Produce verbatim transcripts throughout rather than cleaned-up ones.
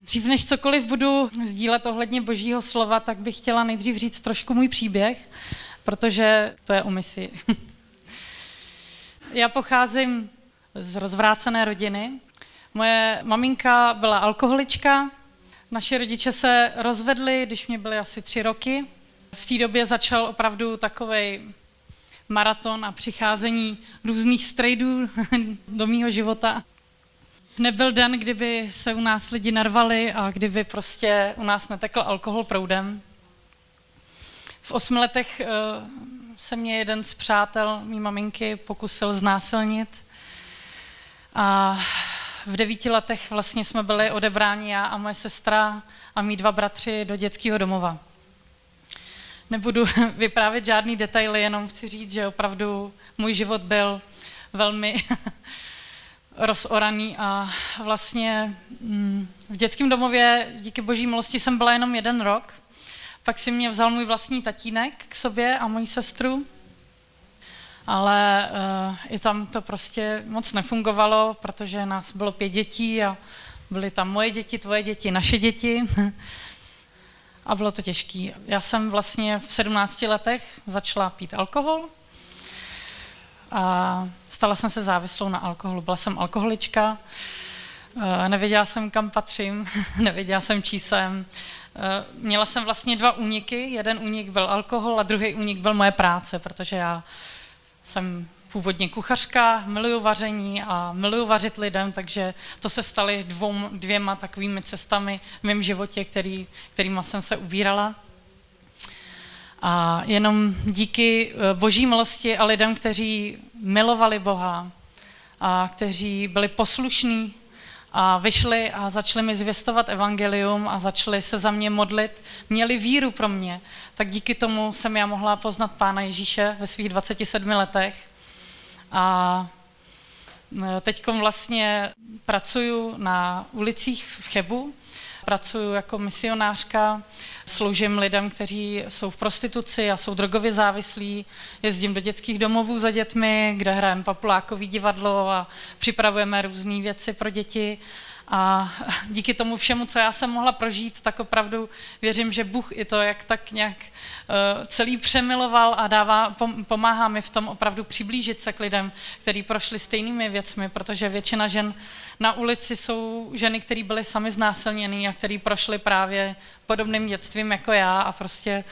Dřív než cokoliv budu sdílet ohledně Božího slova, tak bych chtěla nejdřív říct trošku můj příběh, protože to je o misi. Já pocházím z rozvrácené rodiny. Moje maminka byla alkoholička, naši rodiče se rozvedli, když mě byly asi tři roky. V té době začal opravdu takovej maraton a přicházení různých strejdů do mýho života. Nebyl den, kdyby se u nás lidi narvali a kdyby prostě u nás netekl alkohol proudem. V osmi letech se mě jeden z přátel mý maminky pokusil znásilnit a v devíti letech vlastně jsme byli odebráni já a moje sestra a mý dva bratři do dětského domova. Nebudu vyprávět žádný detaily, jenom chci říct, že opravdu můj život byl velmi rozoraný a vlastně v dětském domově díky Boží milosti jsem byla jenom jeden rok. Pak si mě vzal můj vlastní tatínek k sobě a moji sestru, ale uh, i tam to prostě moc nefungovalo, protože nás bylo pět dětí a byly tam moje děti, tvoje děti, naše děti a bylo to těžký. Já jsem vlastně v sedmnácti letech začala pít alkohol a stala jsem se závislou na alkoholu. Byla jsem alkoholička, nevěděla jsem, kam patřím, nevěděla jsem, čí jsem. Měla jsem vlastně dva úniky, jeden únik byl alkohol a druhý únik byl moje práce, protože já jsem původně kuchařka, miluju vaření a miluju vařit lidem, takže to se staly dvou, dvěma takovými cestami v mém životě, který, kterýma jsem se ubírala. A jenom díky Boží milosti a lidem, kteří milovali Boha a kteří byli poslušní a vyšli a začali mi zvěstovat evangelium a začali se za mě modlit, měli víru pro mě, tak díky tomu jsem já mohla poznat Pána Ježíše ve svých dvaceti sedmi letech. A teďkom vlastně pracuju na ulicích v Chebu, pracuju jako misionářka, sloužím lidem, kteří jsou v prostituci a jsou drogově závislí, jezdím do dětských domovů za dětmi, kde hrajeme papulákový divadlo a připravujeme různé věci pro děti. A díky tomu všemu, co já jsem mohla prožít, tak opravdu věřím, že Bůh i to, jak tak nějak uh, celý přemiloval a dává, pomáhá mi v tom opravdu přiblížit se k lidem, kteří prošli stejnými věcmi, protože většina žen na ulici jsou ženy, které byly sami znásilněny a které prošly právě podobným dětstvím jako já a prostě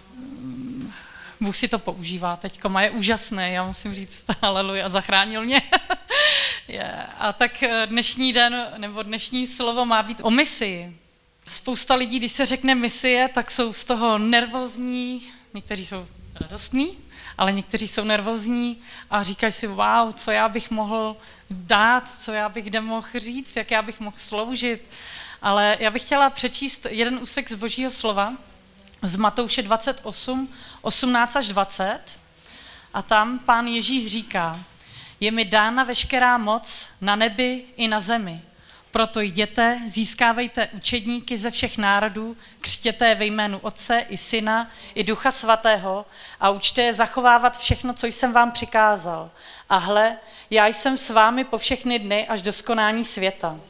um, Bůh si to používá teďko a je úžasný, já musím říct haleluja, zachránil mě. Yeah. A tak dnešní den, nebo dnešní slovo má být o misii. Spousta lidí, když se řekne misie, tak jsou z toho nervózní, někteří jsou radostní, ale někteří jsou nervózní a říkají si, wow, co já bych mohl dát, co já bych kde mohl říct, jak já bych mohl sloužit. Ale já bych chtěla přečíst jeden úsek z Božího slova, z Matouše dvacet osm, osmnáct až dvacet, a tam Pán Ježíš říká: je mi dána veškerá moc na nebi i na zemi. Proto jděte, získávejte učedníky ze všech národů, křtěte ve jménu Otce i Syna i Ducha Svatého a učte je zachovávat všechno, co jsem vám přikázal. A hle, já jsem s vámi po všechny dny až do skonání světa.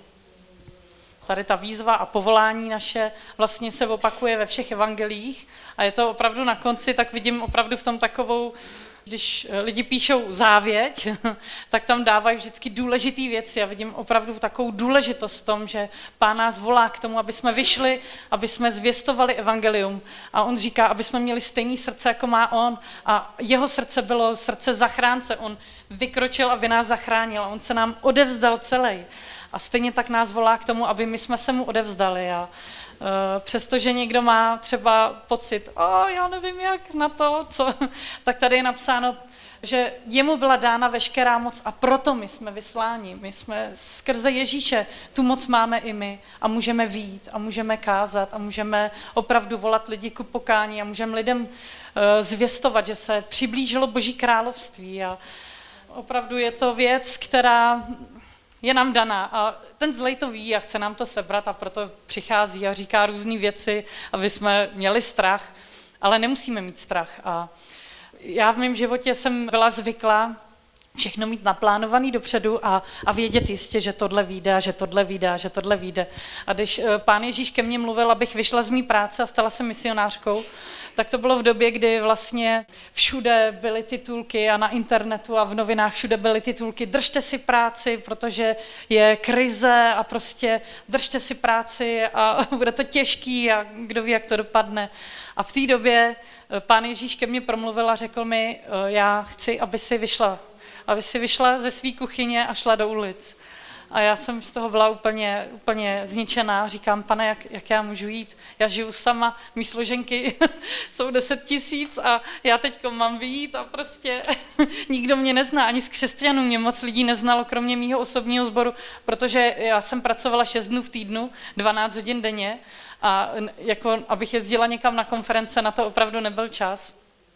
Tady ta výzva a povolání naše vlastně se opakuje ve všech evangelích a je to opravdu na konci, tak vidím opravdu v tom takovou, když lidi píšou závěť, tak tam dávají vždycky důležitý věci. Já vidím opravdu takovou důležitost v tom, že Pán nás volá k tomu, aby jsme vyšli, aby jsme zvěstovali evangelium. A on říká, aby jsme měli stejné srdce, jako má on. A jeho srdce bylo srdce zachránce. On vykročil, aby nás zachránil. A on se nám odevzdal celý. A stejně tak nás volá k tomu, aby my jsme se mu odevzdali. A Uh, přestože někdo má třeba pocit, o, já nevím jak na to, co, tak tady je napsáno, že jemu byla dána veškerá moc a proto my jsme vysláni. My jsme skrze Ježíše, tu moc máme i my a můžeme vyjít a můžeme kázat a můžeme opravdu volat lidi ku pokání a můžeme lidem uh, zvěstovat, že se přiblížilo Boží království a opravdu je to věc, která je nám daná a ten zlej to ví a chce nám to sebrat a proto přichází a říká různé věci, aby jsme měli strach, ale nemusíme mít strach. A já v mém životě jsem byla zvyklá všechno mít naplánovaný dopředu a, a vědět jistě, že tohle vyjde, že tohle vyjde, že tohle vyjde. A když Pán Ježíš ke mně mluvil, abych vyšla z mý práce a stala se misionářkou, tak to bylo v době, kdy vlastně všude byly titulky a na internetu a v novinách všude byly titulky držte si práci, protože je krize a prostě držte si práci a bude to těžký a kdo ví, jak to dopadne. A v té době Pán Ježíš ke mně promluvil a řekl mi, já chci, aby si vyšla, aby si vyšla ze své kuchyně a šla do ulic. A já jsem z toho byla úplně, úplně zničená. Říkám, pane, jak, jak já můžu jít? Já žiju sama, mý složenky jsou deset tisíc a já teďko mám vyjít a prostě nikdo mě nezná. Ani z křesťanů mě moc lidí neznalo, kromě mýho osobního sboru, protože já jsem pracovala šest dnů v týdnu, dvanáct hodin denně a jako, abych jezdila někam na konference, na to opravdu nebyl čas.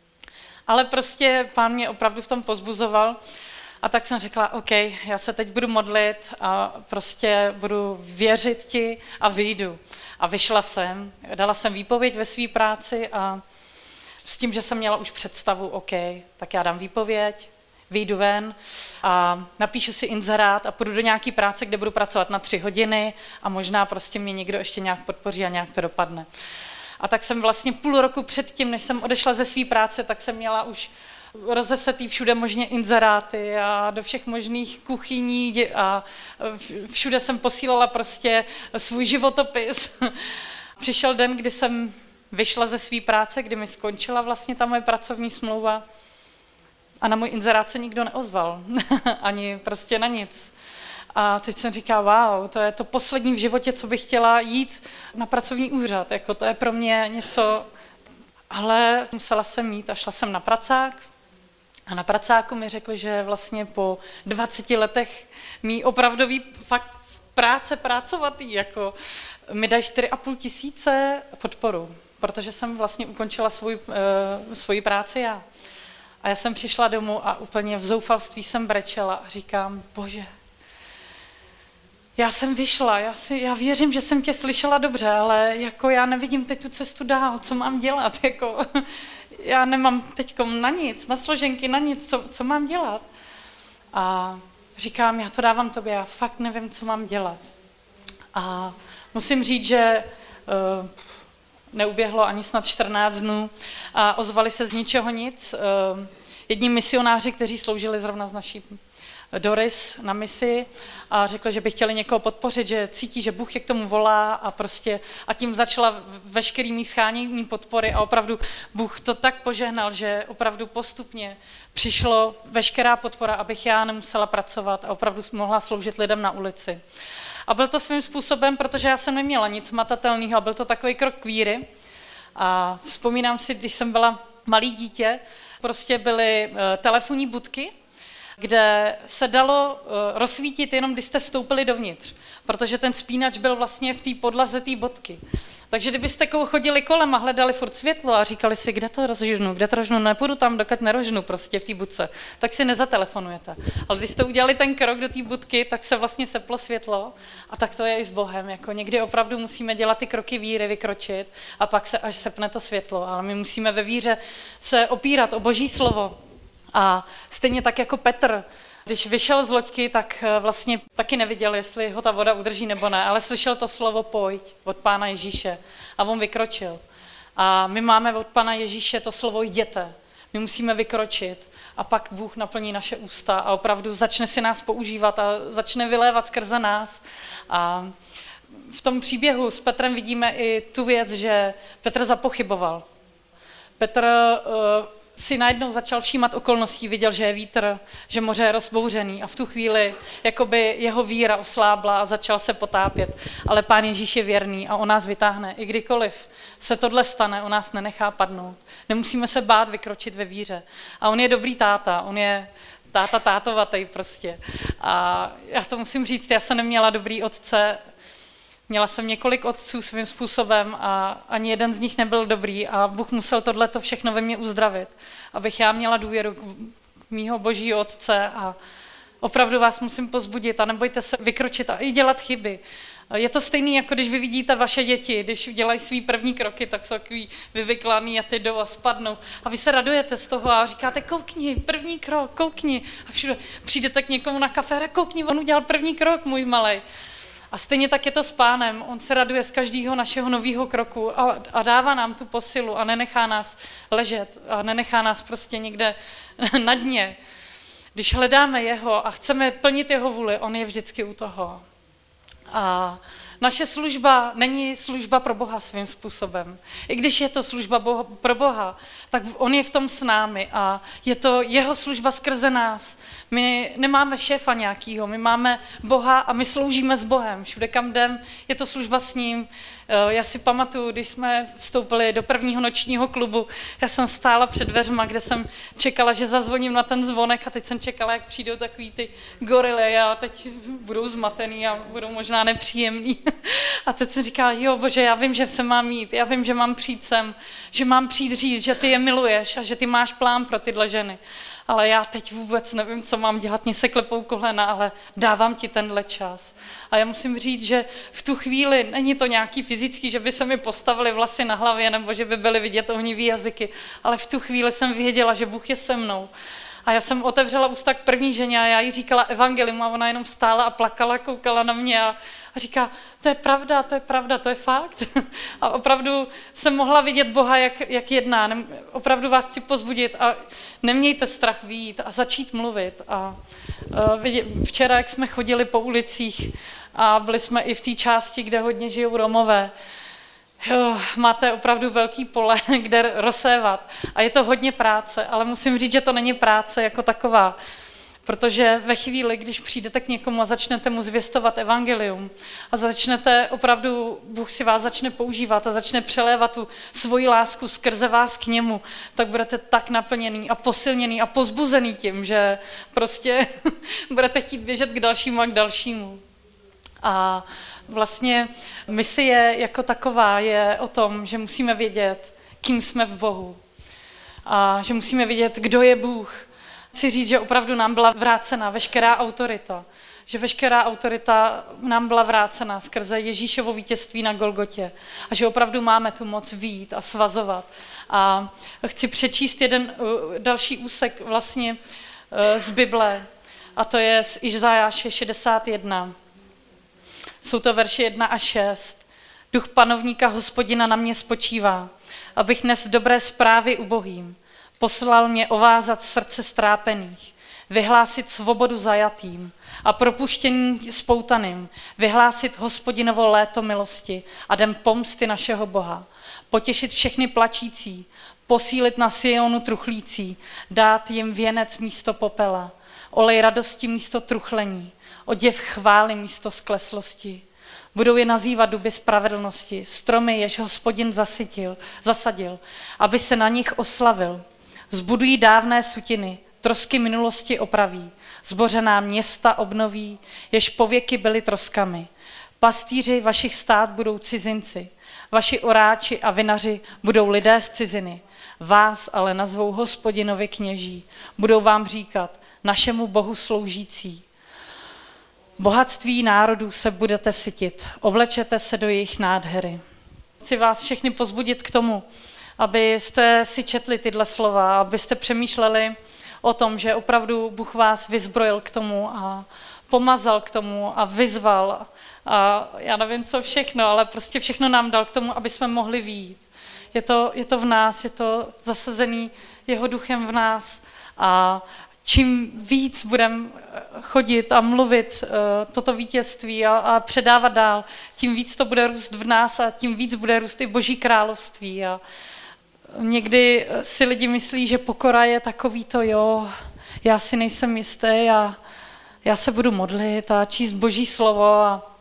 Ale prostě Pán mě opravdu v tom pozbuzoval. A tak jsem řekla, OK, já se teď budu modlit a prostě budu věřit ti a vyjdu. A vyšla jsem, dala jsem výpověď ve své práci a s tím, že jsem měla už představu, OK, tak já dám výpověď, vyjdu ven a napíšu si inzerát a půjdu do nějaký práce, kde budu pracovat na tři hodiny a možná prostě mě někdo ještě nějak podpoří a nějak to dopadne. A tak jsem vlastně půl roku předtím, než jsem odešla ze své práce, tak jsem měla už rozesetý všude možně inzeráty a do všech možných kuchyní a všude jsem posílala prostě svůj životopis. Přišel den, kdy jsem vyšla ze své práce, kdy mi skončila vlastně ta moje pracovní smlouva a na můj inzerát se nikdo neozval, ani prostě na nic. A teď jsem říkala, wow, to je to poslední v životě, co bych chtěla jít na pracovní úřad, jako to je pro mě něco, ale musela jsem jít a šla jsem na pracák. A na pracáku mi řekli, že vlastně po dvaceti letech mý opravdový fakt práce pracovatý, jako mi dají čtyři a půl tisíce podporu, protože jsem vlastně ukončila svůj, uh, svoji práci já. A já jsem přišla domů a úplně v zoufalství jsem brečela a říkám, bože, já jsem vyšla, já, si, já věřím, že jsem tě slyšela dobře, ale jako já nevidím teď tu cestu dál, co mám dělat, jako... Já nemám teďkom na nic, na složenky, na nic, co, co mám dělat. A říkám, já to dávám tobě, já fakt nevím, co mám dělat. A musím říct, že uh, neuběhlo ani snad čtrnáct dnů a ozvali se z ničeho nic. Uh, jedni misionáři, kteří sloužili zrovna z naší Doris na misi a řekli, že by chtěli někoho podpořit, že cítí, že Bůh je k tomu volá a prostě a tím začala veškerý mý schánění podpory a opravdu Bůh to tak požehnal, že opravdu postupně přišlo veškerá podpora, abych já nemusela pracovat a opravdu mohla sloužit lidem na ulici. A byl to svým způsobem, protože já jsem neměla nic matatelného a byl to takový krok k víry. A vzpomínám si, když jsem byla malý dítě, prostě byly uh, telefonní budky, kde se dalo uh, rozsvítit jenom, když jste vstoupili dovnitř, protože ten spínač byl vlastně v té podlaze té bodky. Takže kdybyste chodili kolem a hledali furt světlo a říkali si, kde to rozžnu, kde to rozžnu, nepůjdu tam, dokud nerožnu prostě v té budce, tak si nezatelefonujete. Ale když jste udělali ten krok do té budky, tak se vlastně seplo světlo a tak to je i s Bohem. Jako někdy opravdu musíme dělat ty kroky víry, vykročit a pak se až sepne to světlo. Ale my musíme ve víře se opírat o Boží slovo. A stejně tak jako Petr, když vyšel z loďky, tak vlastně taky neviděl, jestli ho ta voda udrží nebo ne, ale slyšel to slovo pojď od Pána Ježíše a on vykročil. A my máme od Pána Ježíše to slovo jděte. My musíme vykročit a pak Bůh naplní naše ústa a opravdu začne si nás používat a začne vylévat skrze nás. A v tom příběhu s Petrem vidíme i tu věc, že Petr zapochyboval. Petr uh, si najednou začal všímat okolností, viděl, že je vítr, že moře je rozbouřený a v tu chvíli jakoby jeho víra oslábla a začal se potápět. Ale Pán Ježíš je věrný a on nás vytáhne. I kdykoliv se tohle stane, on nás nenechá padnout. Nemusíme se bát vykročit ve víře. A on je dobrý táta, on je táta tátovatej prostě. A já to musím říct, já jsem neměla dobrý otce, měla jsem několik otců svým způsobem a ani jeden z nich nebyl dobrý a Bůh musel tohleto všechno ve mně uzdravit, abych já měla důvěru k mýho Božího otce a Opravdu vás musím pozbudit a nebojte se vykročit a i dělat chyby. Je to stejný, jako když vy vidíte vaše děti, když dělají svý první kroky, tak jsou takový vyvyklaný a ty jdou a spadnou. A vy se radujete z toho a říkáte, koukni, první krok, koukni. A všude přijdete k někomu na kafe, koukni, on udělal první krok, můj malej. A stejně tak je to s Pánem. On se raduje z každého našeho nového kroku a, a dává nám tu posilu a nenechá nás ležet a nenechá nás prostě někde na dně. Když hledáme jeho a chceme plnit jeho vůli, on je vždycky u toho. A naše služba není služba pro Boha svým způsobem. I když je to služba Boha, pro Boha, tak on je v tom s námi a je to jeho služba skrze nás. My nemáme šéfa nějakýho, my máme Boha a my sloužíme s Bohem. Všude, kam jdem, je to služba s ním. Já si pamatuju, když jsme vstoupili do prvního nočního klubu, já jsem stála před dveřma, kde jsem čekala, že zazvoním na ten zvonek a teď jsem čekala, jak přijdou takový ty gorily a teď budou zmatený a budou možná nepříjemný. A teď jsem říkala, jo Bože, já vím, že se mám jít, já vím, že mám přijít sem, že mám přijít říct, že ty je miluješ a že ty máš plán pro tyhle ženy. Ale já teď vůbec nevím, co mám dělat, mě se klepou kolena, ale dávám ti tenhle čas. A já musím říct, že v tu chvíli není to nějaký fyzický, že by se mi postavily vlasy na hlavě nebo že by byly vidět ohnivý jazyky, ale v tu chvíli jsem věděla, že Bůh je se mnou. A já jsem otevřela ústa k první ženě a já jí říkala evangelium a ona jenom stála a plakala, koukala na mě a, a říká, to je pravda, to je pravda, to je fakt. A opravdu jsem mohla vidět Boha, jak, jak jedná. Nem, opravdu vás chci pozbudit a nemějte strach vyjít a začít mluvit. A, a včera, jak jsme chodili po ulicích a byli jsme i v té části, kde hodně žijou Romové, jo, máte opravdu velký pole, kde rozsévat a je to hodně práce, ale musím říct, že to není práce jako taková, protože ve chvíli, když přijdete k někomu a začnete mu zvěstovat evangelium a začnete opravdu, Bůh si vás začne používat a začne přelévat tu svoji lásku skrze vás k němu, tak budete tak naplněný a posilněný a pozbuzený tím, že prostě budete chtít běžet k dalšímu a k dalšímu. A vlastně misie jako taková je o tom, že musíme vědět, kým jsme v Bohu. A že musíme vědět, kdo je Bůh. Chci říct, že opravdu nám byla vrácena veškerá autorita. Že veškerá autorita nám byla vrácena skrze Ježíšovo vítězství na Golgotě. A že opravdu máme tu moc vyjít a svazovat. A chci přečíst jeden další úsek vlastně z Bible. A to je z Izajáše šedesát jedna. Jsou to verše jedna a šest. Duch panovníka Hospodina na mě spočívá, abych nes dobré zprávy ubohým. Poslal mě ovázat srdce strápených, vyhlásit svobodu zajatým a propuštění spoutaným, vyhlásit Hospodinovo léto milosti a den pomsty našeho Boha, potěšit všechny plačící, posílit na Sionu truchlící, dát jim věnec místo popela, olej radosti místo truchlení, oděv chvály místo skleslosti. Budou je nazývat duby spravedlnosti, stromy, jež Hospodin zasytil, zasadil, aby se na nich oslavil. Zbudují dávné sutiny, trosky minulosti opraví, zbořená města obnoví, jež pověky byly troskami. Pastýři vašich stát budou cizinci, vaši oráči a vinaři budou lidé z ciziny. Vás ale nazvou Hospodinovi kněží, budou vám říkat, našemu Bohu sloužící. Bohatství národů se budete sytit, oblečete se do jejich nádhery. Chci vás všechny pozbudit k tomu, abyste si četli tyhle slova, abyste přemýšleli o tom, že opravdu Bůh vás vyzbrojil k tomu a pomazal k tomu a vyzval. A já nevím, co všechno, ale prostě všechno nám dal k tomu, aby jsme mohli vyjít. Je to, je to v nás, je to zasazený jeho duchem v nás a čím víc budeme chodit a mluvit uh, toto vítězství a, a předávat dál, tím víc to bude růst v nás a tím víc bude růst i Boží království. A někdy si lidi myslí, že pokora je takový to, jo, já si nejsem jistý a já se budu modlit a číst Boží slovo, a,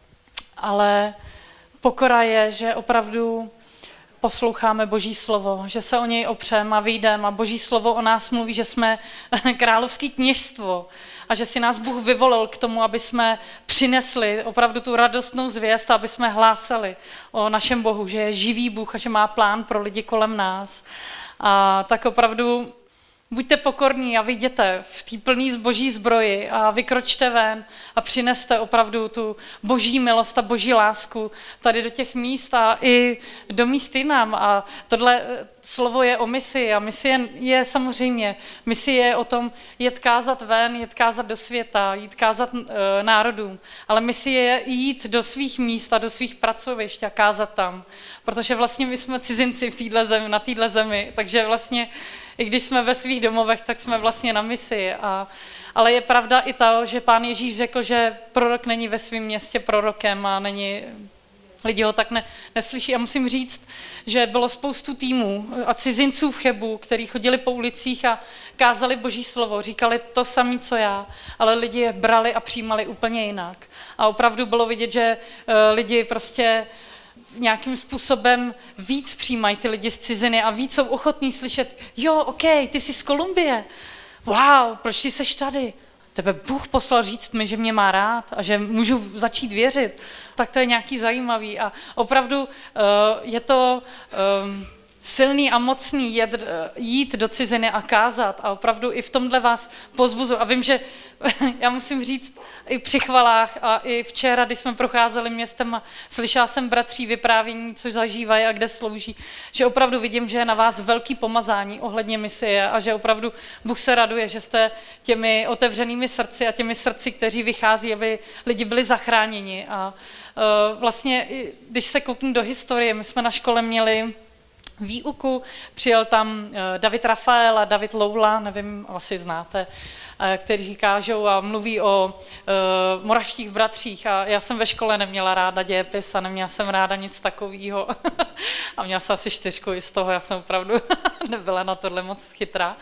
ale pokora je, že opravdu posloucháme Boží slovo, že se o něj opřeme a vyjdeme a Boží slovo o nás mluví, že jsme královské kněžstvo a že si nás Bůh vyvolil k tomu, aby jsme přinesli opravdu tu radostnou zvěst a aby jsme hlásali o našem Bohu, že je živý Bůh a že má plán pro lidi kolem nás. A tak opravdu Buďte pokorní a vyjděte v té plný zboží zbroji a vykročte ven a přineste opravdu tu boží milost a boží lásku tady do těch míst a i do míst jinam. A tohle slovo je o misi a misie je samozřejmě, misie je o tom jet kázat ven, jet kázat do světa, jít kázat e, národům, ale misie je jít do svých míst a do svých pracovišť a kázat tam, protože vlastně my jsme cizinci v téhle zemi, na téhle zemi, takže vlastně i když jsme ve svých domovech, tak jsme vlastně na misi. A, ale je pravda i to, že pán Ježíš řekl, že prorok není ve svém městě prorokem a není, lidi ho tak ne, neslyší. A musím říct, že bylo spoustu týmů a cizinců v Chebu, kteří chodili po ulicích a kázali boží slovo, říkali to samé, co já, ale lidi je brali a přijímali úplně jinak. A opravdu bylo vidět, že uh, lidi prostě nějakým způsobem víc přijímají ty lidi z ciziny a víc jsou ochotní slyšet, jo, OK, ty jsi z Kolumbie, wow, proč ty seš tady? Tebe Bůh poslal říct mi, že mě má rád a že můžu začít věřit. Tak to je nějaký zajímavý a opravdu uh, je to um, silný a mocný jet, jít do ciziny a kázat a opravdu i v tomhle vás pozbuzu. A vím, že já musím říct, i při chvalách a i včera, když jsme procházeli městem a slyšela jsem bratří vyprávění, co zažívají a kde slouží, že opravdu vidím, že je na vás velký pomazání ohledně misie a že opravdu Bůh se raduje, že jste těmi otevřenými srdci a těmi srdci, kteří vychází, aby lidi byli zachráněni. A uh, vlastně, když se kouknu do historie, my jsme na škole měli výuku, přijel tam David Rafael a David Loula, nevím, asi znáte, kteří kážou a mluví o uh, moravských bratřích a já jsem ve škole neměla ráda dějepis a neměla jsem ráda nic takového a měla jsem asi čtyřku i z toho, já jsem opravdu nebyla na tohle moc chytrá.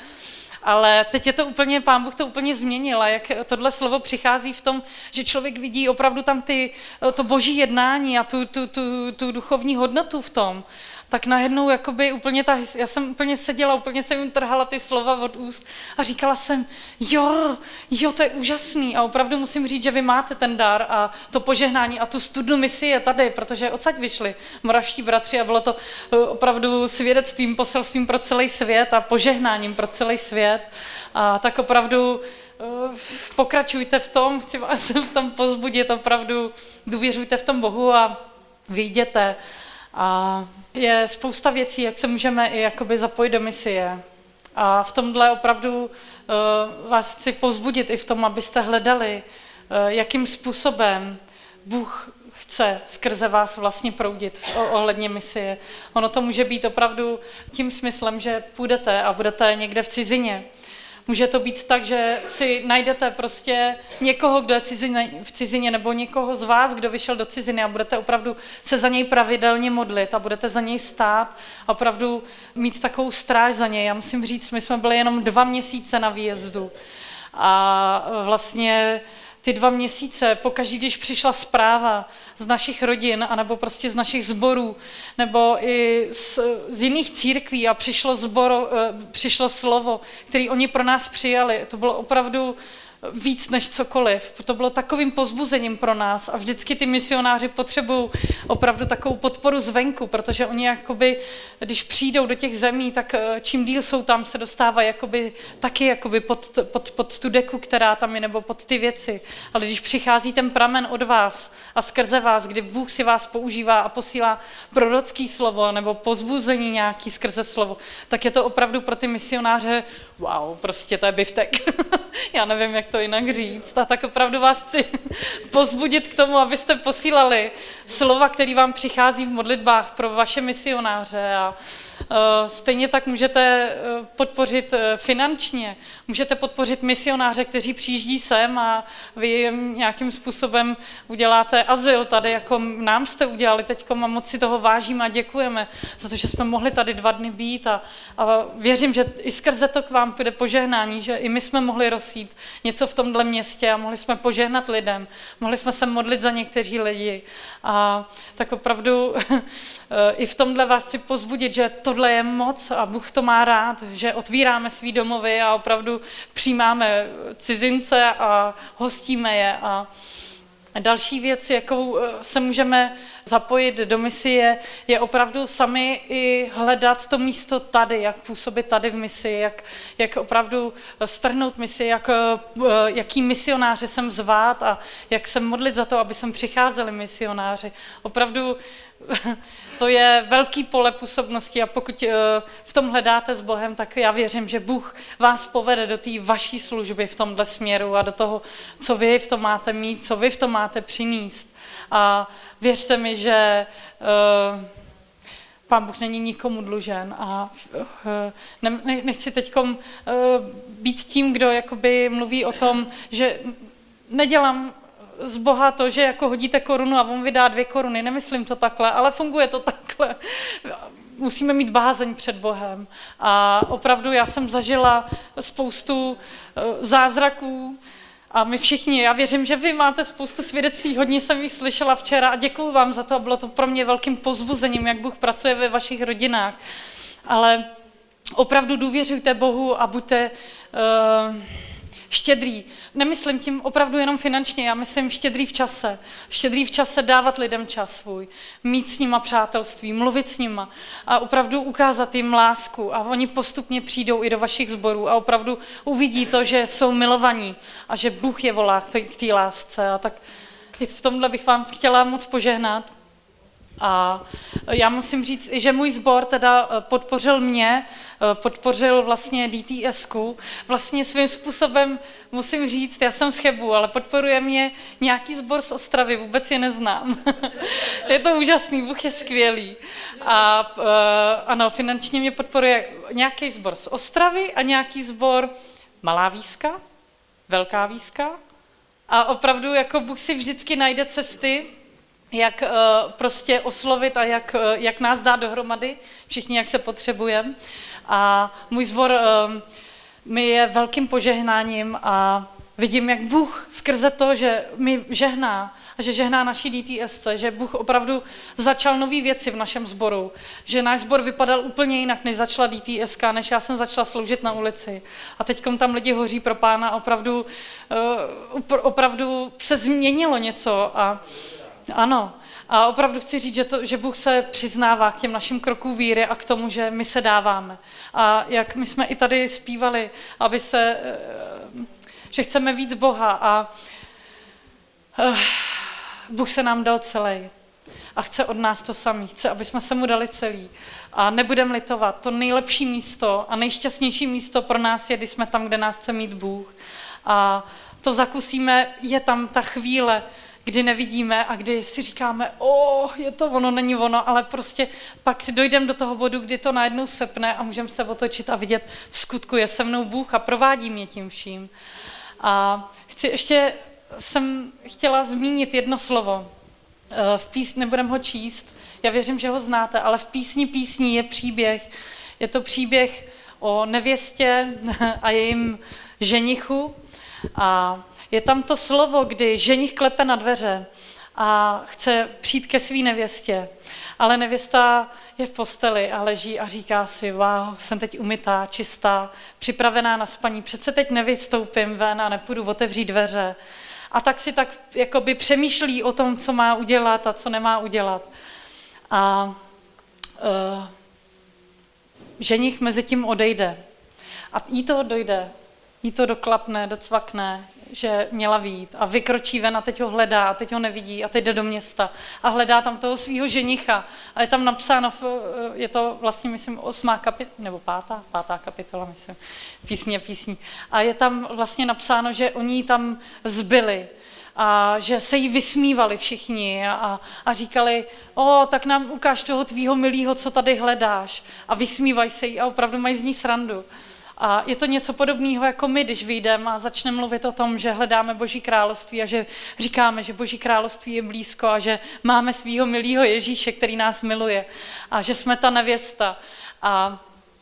Ale teď je to úplně, Pán Bůh to úplně změnil a jak tohle slovo přichází v tom, že člověk vidí opravdu tam ty, to boží jednání a tu, tu, tu, tu duchovní hodnotu v tom, tak najednou jakoby úplně ta, já jsem úplně seděla, úplně jsem jim trhala ty slova od úst a říkala jsem, jo, jo, to je úžasný a opravdu musím říct, že vy máte ten dar a to požehnání a tu studnu misi je tady, protože odsaď vyšli moravští bratři a bylo to opravdu svědectvím, poselstvím pro celý svět a požehnáním pro celý svět a tak opravdu pokračujte v tom, chci vás v tom pozbudit, opravdu důvěřujte v tom Bohu a vyjděte. A je spousta věcí, jak se můžeme i jakoby zapojit do misie. A v tomhle opravdu uh, vás chci povzbudit i v tom, abyste hledali, uh, jakým způsobem Bůh chce skrze vás vlastně proudit ohledně misie. Ono to může být opravdu tím smyslem, že půjdete a budete někde v cizině. Může to být tak, že si najdete prostě někoho, kdo je cizině, v cizině, nebo někoho z vás, kdo vyšel do ciziny a budete opravdu se za něj pravidelně modlit a budete za něj stát a opravdu mít takovou stráž za něj. Já musím říct, my jsme byli jenom dva měsíce na výjezdu a vlastně ty dva měsíce, pokaždé, když přišla zpráva z našich rodin, anebo prostě z našich sborů, nebo i z, z jiných církví a přišlo, zboro, přišlo slovo, které oni pro nás přijali, to bylo opravdu víc než cokoliv. To bylo takovým povzbuzením pro nás a vždycky ty misionáři potřebují opravdu takovou podporu zvenku, protože oni jakoby, když přijdou do těch zemí, tak čím díl jsou tam, se dostávají jakoby, taky jakoby pod, pod, pod tu deku, která tam je, nebo pod ty věci. Ale když přichází ten pramen od vás a skrze vás, kdy Bůh si vás používá a posílá prorocký slovo nebo povzbuzení nějaký skrze slovo, tak je to opravdu pro ty misionáře wow, prostě to je biftek. Já nevím, jak to jinak říct. A tak opravdu vás chci pozbudit k tomu, abyste posílali slova, které vám přichází v modlitbách pro vaše misionáře. A uh, stejně tak můžete podpořit uh, finančně, můžete podpořit misionáře, kteří přijíždí sem a vy jim nějakým způsobem uděláte azyl tady, jako nám jste udělali teďkom a moc si toho vážíme a děkujeme za to, že jsme mohli tady dva dny být a, a věřím, že i skrze to k vám půjde požehnání, že i my jsme mohli rozsít něco v tomhle městě a mohli jsme požehnat lidem, mohli jsme se modlit za někteří lidi a tak opravdu i v tomhle vás chci pozbudit, že tohle je moc a Bůh to má rád, že otvíráme svý domovy a opravdu přijímáme cizince a hostíme je a Další věc, jakou se můžeme zapojit do misie, je opravdu sami i hledat to místo tady, jak působit tady v misi, jak, jak opravdu strhnout misi, jak, jaký misionáře sem zvát a jak se modlit za to, aby sem přicházeli misionáři. Opravdu to je velký pole působnosti a pokud v tom hledáte s Bohem, tak já věřím, že Bůh vás povede do té vaší služby v tomhle směru a do toho, co vy v tom máte mít, co vy v tom máte přinést. A věřte mi, že uh, Pán Bůh není nikomu dlužen a uh, ne, nechci teďkom uh, být tím, kdo jakoby mluví o tom, že nedělám z Boha to, že jako hodíte korunu a on vydá dvě koruny. Nemyslím to takhle, ale funguje to takhle. Musíme mít bázeň před Bohem. A opravdu já jsem zažila spoustu zázraků a my všichni, já věřím, že vy máte spoustu svědectví, hodně jsem jich slyšela včera a děkuju vám za to a bylo to pro mě velkým povzbuzením, jak Bůh pracuje ve vašich rodinách. Ale opravdu důvěřujte Bohu a buďte uh, štědrý. Nemyslím tím opravdu jenom finančně, já myslím štědrý v čase. Štědrý v čase dávat lidem čas svůj, mít s nima přátelství, mluvit s nima a opravdu ukázat jim lásku a oni postupně přijdou i do vašich sborů a opravdu uvidí to, že jsou milovaní a že Bůh je volá k té lásce. A tak i v tomhle bych vám chtěla moc požehnat. A já musím říct, že můj sbor teda podpořil mě, podpořil vlastně D T S ku. Vlastně svým způsobem musím říct, já jsem z Chebu, ale podporuje mě nějaký sbor z Ostravy, vůbec je neznám. Je to úžasný, Bůh je skvělý. A ano, finančně mě podporuje nějaký sbor z Ostravy a nějaký sbor Malá Výska, Velká Výska. A opravdu jako Bůh si vždycky najde cesty, jak uh, prostě oslovit a jak, uh, jak nás dát dohromady, všichni, jak se potřebujeme. A můj sbor uh, mi je velkým požehnáním a vidím, jak Bůh skrze to, že mi žehná a že žehná naší D T S ce, že Bůh opravdu začal nové věci v našem sboru, že náš sbor vypadal úplně jinak, než začala D T S ka, než já jsem začala sloužit na ulici. A teďkom tam lidi hoří pro Pána, opravdu, uh, opravdu se změnilo něco a ano, a opravdu chci říct, že, to, že Bůh se přiznává k těm našim krokům víry a k tomu, že my se dáváme. A jak my jsme i tady zpívali, aby se, že chceme víc Boha a Bůh se nám dal celý. A chce od nás to samý, chce, aby jsme se mu dali celý. A nebudeme litovat. To nejlepší místo a nejšťastnější místo pro nás je, když jsme tam, kde nás chce mít Bůh. A to zakusíme, je tam ta chvíle, kdy nevidíme a kdy si říkáme, o, je to ono, není ono, ale prostě pak dojdeme do toho bodu, kdy to najednou sepne a můžeme se otočit a vidět, v skutku je se mnou Bůh a provádí mě tím vším. A chci ještě, jsem chtěla zmínit jedno slovo. V písni, nebudem ho číst, já věřím, že ho znáte, ale v písni písní je příběh, je to příběh o nevěstě a jejím ženichu a je tam to slovo, kdy ženich klepe na dveře a chce přijít ke své nevěstě, ale nevěsta je v posteli a leží a říká si, wow, jsem teď umytá, čistá, připravená na spaní, přece teď nevystoupím ven a nepůjdu otevřít dveře. A tak si tak jakoby přemýšlí o tom, co má udělat a co nemá udělat. A uh, ženich mezi tím odejde. A jí to dojde, jí to doklapne, docvakne, že měla vyjít a vykročí ven a teď ho hledá a teď ho nevidí a teď jde do města a hledá tam toho svého ženicha a je tam napsáno, je to vlastně, myslím, osmá kapitola, nebo pátá, pátá kapitola, myslím, písně, písní. A je tam vlastně napsáno, že oni tam zbyli a že se jí vysmívali všichni a, a říkali, o, tak nám ukáž toho tvýho milýho, co tady hledáš a vysmívají se jí a opravdu mají z ní srandu. A je to něco podobného jako my, když vyjdeme a začneme mluvit o tom, že hledáme Boží království a že říkáme, že Boží království je blízko a že máme svýho milýho Ježíše, který nás miluje a že jsme ta nevěsta. A,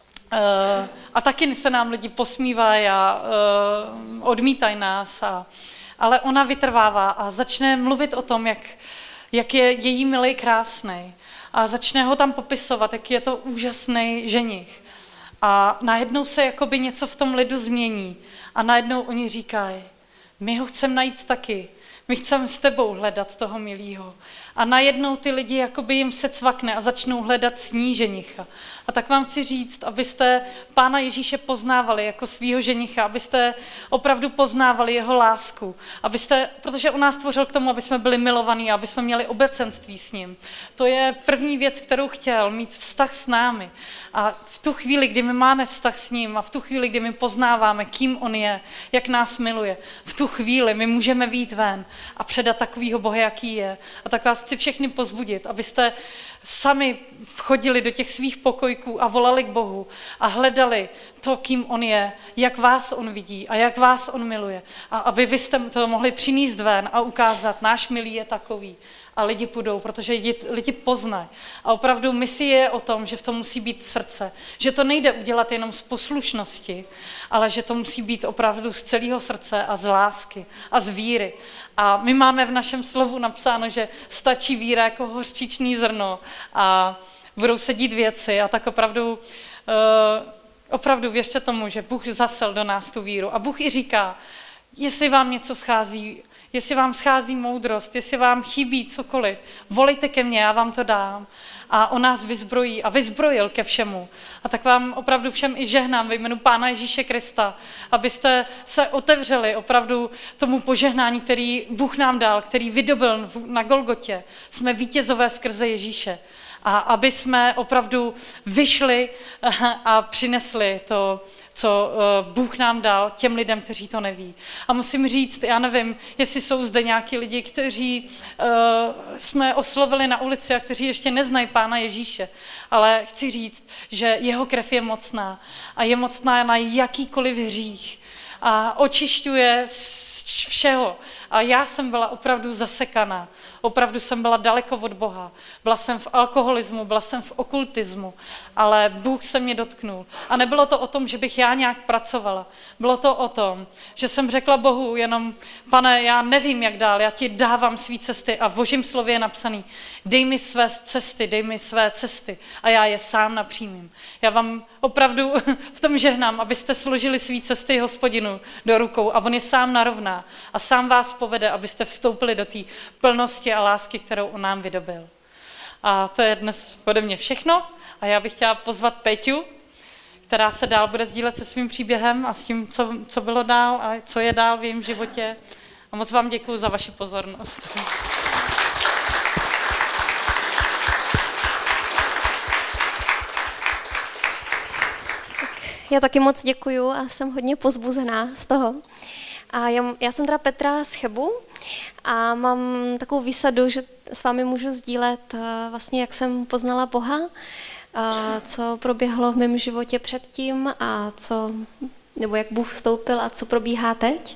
a taky se nám lidi posmívají a odmítají nás. A, ale ona vytrvává a začne mluvit o tom, jak, jak je její milý krásnej. A začne ho tam popisovat, jak je to úžasný ženich. A najednou se jakoby něco v tom lidu změní. A najednou oni říkají, my ho chceme najít taky. My My chceme s tebou hledat toho milýho. A najednou ty lidi jakoby jim se cvakne a začnou hledat s ní ženicha. A tak vám chci říct, abyste Pána Ježíše poznávali jako svýho ženicha, abyste opravdu poznávali jeho lásku, abyste, protože on nás stvořil k tomu, aby jsme byli milovaní, aby jsme měli obecenství s ním. To je první věc, kterou chtěl, mít vztah s námi. A v tu chvíli, kdy my máme vztah s ním a v tu chvíli, kdy my poznáváme, kým on je, jak nás miluje, v tu chvíli my můžeme vyjít ven a předat takovýho Boha, jaký je. A tak vás chci všechny pozbudit, abyste sami vchodili do těch svých pokojků a volali k Bohu a hledali to, kým on je, jak vás on vidí a jak vás on miluje. A aby vy jste to mohli přinést ven a ukázat, náš milý je takový. A lidi půjdou, protože lidi, lidi poznají. A opravdu misie je o tom, že v tom musí být srdce. Že to nejde udělat jenom z poslušnosti, ale že to musí být opravdu z celého srdce a z lásky a z víry. A my máme v našem slovu napsáno, že stačí víra jako hořčičný zrno a budou se dít věci. A tak opravdu, uh, opravdu věřte tomu, že Bůh zasel do nás tu víru. A Bůh i říká, jestli vám něco schází, jestli vám schází moudrost, jestli vám chybí cokoliv, volejte ke mně, já vám to dám. A on nás vyzbrojí a vyzbrojil ke všemu. A tak vám opravdu všem i žehnám ve jménu Pána Ježíše Krista, abyste se otevřeli opravdu tomu požehnání, který Bůh nám dal, který vydobil na Golgotě. Jsme vítězové skrze Ježíše. A aby jsme opravdu vyšli a přinesli to, co Bůh nám dal těm lidem, kteří to neví. A musím říct, já nevím, jestli jsou zde nějaký lidi, kteří uh, jsme oslovili na ulici a kteří ještě neznají Pána Ježíše, ale chci říct, že jeho krev je mocná a je mocná na jakýkoliv hřích a očišťuje z všeho. A já jsem byla opravdu zasekaná. Opravdu jsem byla daleko od Boha. Byla jsem v alkoholismu, byla jsem v okultismu, ale Bůh se mě dotknul. A nebylo to o tom, že bych já nějak pracovala. Bylo to o tom, že jsem řekla Bohu jenom, Pane, já nevím, jak dál, já ti dávám svý cesty a v Božím slově je napsaný, dej mi své cesty, dej mi své cesty a já je sám napřímím. Já vám opravdu v tom žehnám, abyste složili svý cesty Hospodinu do rukou a on je sám narovná a sám vás povede, abyste vstoupili do té plnosti a lásky, kterou on nám vydobil. A to je dnes ode mě všechno a já bych chtěla pozvat Peťu, která se dál bude sdílet se svým příběhem a s tím, co, co bylo dál a co je dál v jejím životě. A moc vám děkuju za vaši pozornost. Já taky moc děkuju a jsem hodně pozbuzená z toho. A já, já jsem teda Petra z Chebu a mám takovou výsadu, že s vámi můžu sdílet vlastně, jak jsem poznala Boha, co proběhlo v mém životě předtím a co, nebo jak Bůh vstoupil a co probíhá teď.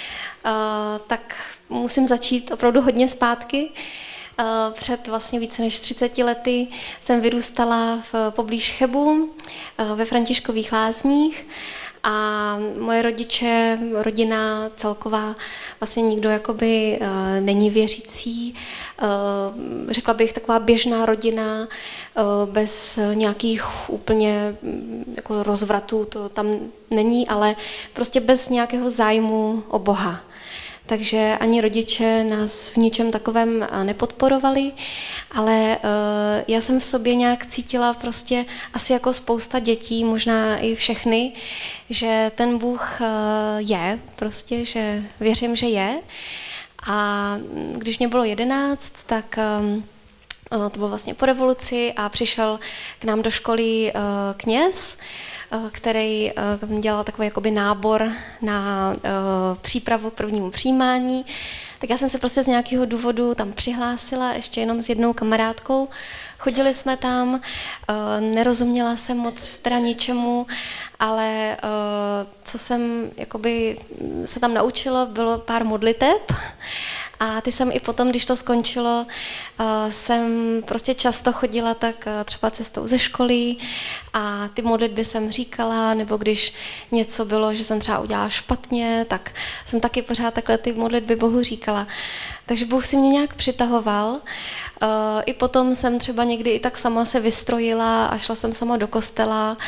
Tak musím začít opravdu hodně zpátky. Před vlastně více než třiceti lety jsem vyrůstala v poblíž Chebu ve Františkových Lázních a moje rodiče, rodina celková, vlastně nikdo jakoby není věřící. Řekla bych taková běžná rodina bez nějakých úplně jako rozvratů, to tam není, ale prostě bez nějakého zájmu o Boha. Takže ani rodiče nás v ničem takovém nepodporovali, ale já jsem v sobě nějak cítila prostě asi jako spousta dětí, možná i všechny, že ten Bůh je, prostě, že věřím, že je. A když mě bylo jedenáct, tak to bylo vlastně po revoluci a přišel k nám do školy kněz, který dělal takový jakoby nábor na přípravu k prvnímu přijímání. Tak já jsem se prostě z nějakého důvodu tam přihlásila, ještě jenom s jednou kamarádkou. Chodili jsme tam, nerozuměla jsem moc teda ničemu, ale co jsem jakoby se tam naučila, bylo pár modliteb. A ty jsem i potom, když to skončilo, jsem prostě často chodila tak třeba cestou ze školy a ty modlitby jsem říkala, nebo když něco bylo, že jsem třeba udělala špatně, tak jsem taky pořád takhle ty modlitby Bohu říkala. Takže Bůh si mě nějak přitahoval I potom jsem třeba někdy i tak sama se vystrojila a šla jsem sama do kostela.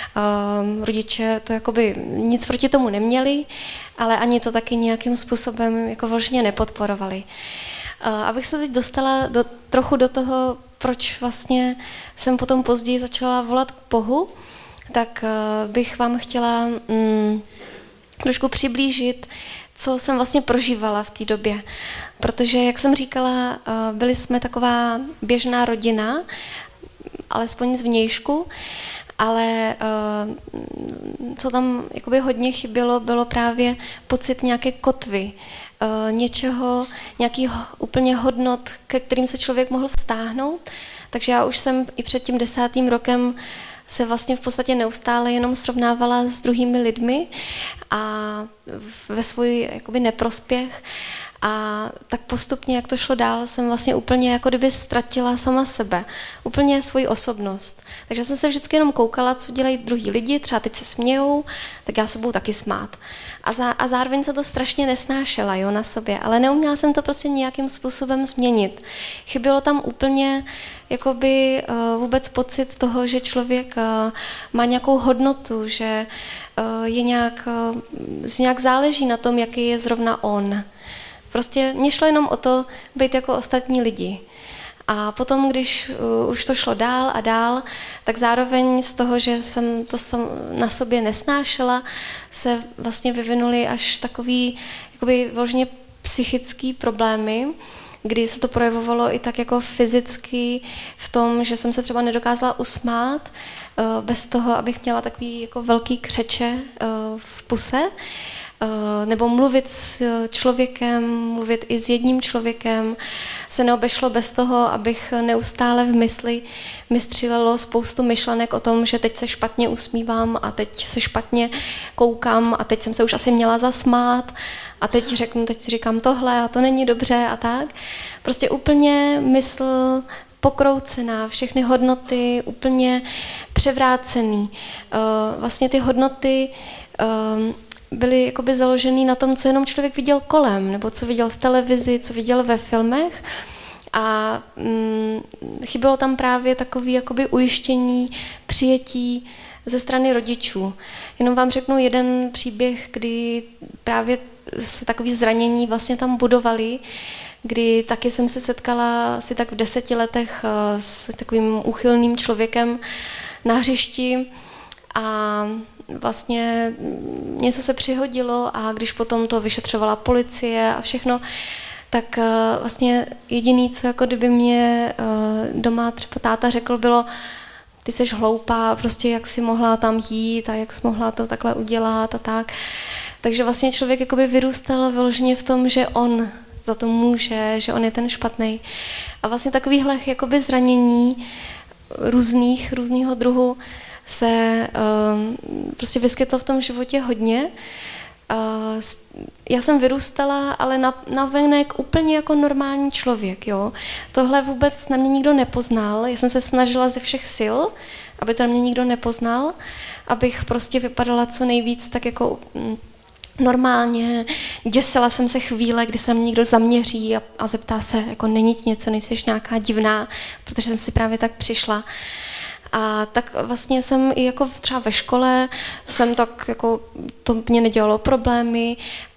Rodiče to jakoby nic proti tomu neměli, ale ani to taky nějakým způsobem jako vložně nepodporovali. Abych se teď dostala do, trochu do toho, proč vlastně jsem potom později začala volat k Bohu, tak bych vám chtěla mm, trošku přiblížit, co jsem vlastně prožívala v té době. Protože, jak jsem říkala, byli jsme taková běžná rodina, alespoň z vnějšku, ale co tam jakoby hodně chybělo, bylo právě pocit nějaké kotvy, něčeho, nějakých úplně hodnot, ke kterým se člověk mohl vztáhnout. Takže já už jsem i před tím desátým rokem se vlastně v podstatě neustále jenom srovnávala s druhými lidmi a ve svůj jakoby neprospěch. A tak postupně, jak to šlo dál, jsem vlastně úplně jako kdyby ztratila sama sebe, úplně svoji osobnost. Takže jsem se vždycky jenom koukala, co dělají druhý lidi, třeba teď se smějou, tak já se budu taky smát. A, zá, a zároveň se to strašně nesnášela, jo, na sobě, ale neuměla jsem to prostě nějakým způsobem změnit. Chybělo tam úplně jakoby uh, vůbec pocit toho, že člověk uh, má nějakou hodnotu, že uh, je nějak, uh, nějak záleží na tom, jaký je zrovna on. Prostě mně šlo jenom o to být jako ostatní lidi. A potom, když uh, už to šlo dál a dál, tak zároveň z toho, že jsem to sam na sobě nesnášela, se vlastně vyvinuly až takový jakoby vložně psychický problémy, kdy se to projevovalo i tak jako fyzicky v tom, že jsem se třeba nedokázala usmát uh, bez toho, abych měla takový jako velký křeče uh, v puse, nebo mluvit s člověkem, mluvit i s jedním člověkem, se neobešlo bez toho, abych neustále v mysli mi střílelo spoustu myšlenek o tom, že teď se špatně usmívám a teď se špatně koukám a teď jsem se už asi měla zasmát a teď řeknu, teď říkám tohle a to není dobře a tak. Prostě úplně mysl pokroucená, všechny hodnoty úplně převrácený. Vlastně ty hodnoty byly jakoby založený na tom, co jenom člověk viděl kolem, nebo co viděl v televizi, co viděl ve filmech. A mm, chybělo tam právě takové jakoby ujištění, přijetí ze strany rodičů. Jenom vám řeknu jeden příběh, kdy právě se takové zranění vlastně tam budovaly, kdy taky jsem se setkala asi tak v deseti letech s takovým úchylným člověkem na hřišti a vlastně něco se přihodilo a když potom to vyšetřovala policie a všechno, tak vlastně jediný, co jako kdyby mě doma třeba táta řekl, bylo, ty seš hloupá, prostě jak jsi mohla tam jít a jak jsi mohla to takhle udělat a tak. Takže vlastně člověk jakoby vyrůstal vyloženě v tom, že on za to může, že on je ten špatnej. A vlastně takovýhle jakoby zranění různých, různýho druhu se uh, prostě vyskytlo v tom životě hodně. Uh, já jsem vyrůstala, ale na, na venek úplně jako normální člověk. Jo. Tohle vůbec na mě nikdo nepoznal. Já jsem se snažila ze všech sil, aby to na mě nikdo nepoznal, abych prostě vypadala co nejvíc tak jako mm, normálně. Děsila jsem se chvíle, kdy se na mě někdo zaměří a, a zeptá se, jako není ti něco, nejsiš nějaká divná, protože jsem si právě tak přišla. A tak vlastně jsem i jako třeba ve škole, jsem tak jako, to mě nedělalo problémy,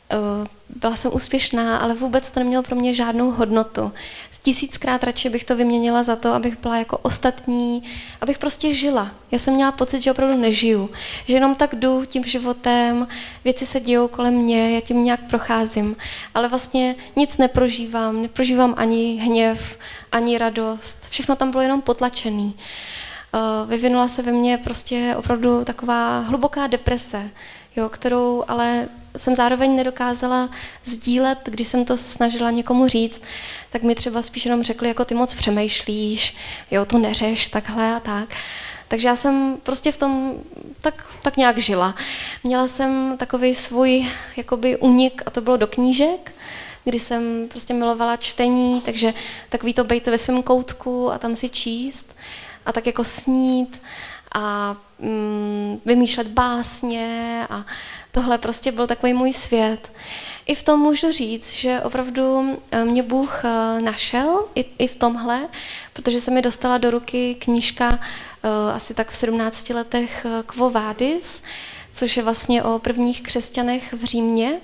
byla jsem úspěšná, ale vůbec to nemělo pro mě žádnou hodnotu. Tisíckrát radši bych to vyměnila za to, abych byla jako ostatní, abych prostě žila. Já jsem měla pocit, že opravdu nežiju, že jenom tak jdu tím životem, věci se dějou kolem mě, já tím nějak procházím, ale vlastně nic neprožívám, neprožívám ani hněv, ani radost, všechno tam bylo jenom potlačený. Vyvinula se ve mně prostě opravdu taková hluboká deprese, jo, kterou ale jsem zároveň nedokázala sdílet, když jsem to snažila někomu říct, tak mi třeba spíš jenom řekli, jako ty moc přemýšlíš, jo, to neřeš, takhle a tak. Takže já jsem prostě v tom tak, tak nějak žila. Měla jsem takový svůj jakoby únik a to bylo do knížek, kdy jsem prostě milovala čtení, takže takový to bejt ve svém koutku a tam si číst a tak jako snít a mm, vymýšlet básně a tohle prostě byl takový můj svět. i v tom můžu říct, že opravdu mě Bůh našel, i, i v tomhle, protože se mi dostala do ruky knížka asi tak v sedmnácti letech Quo Vadis, což je vlastně o prvních křesťanech v Římě,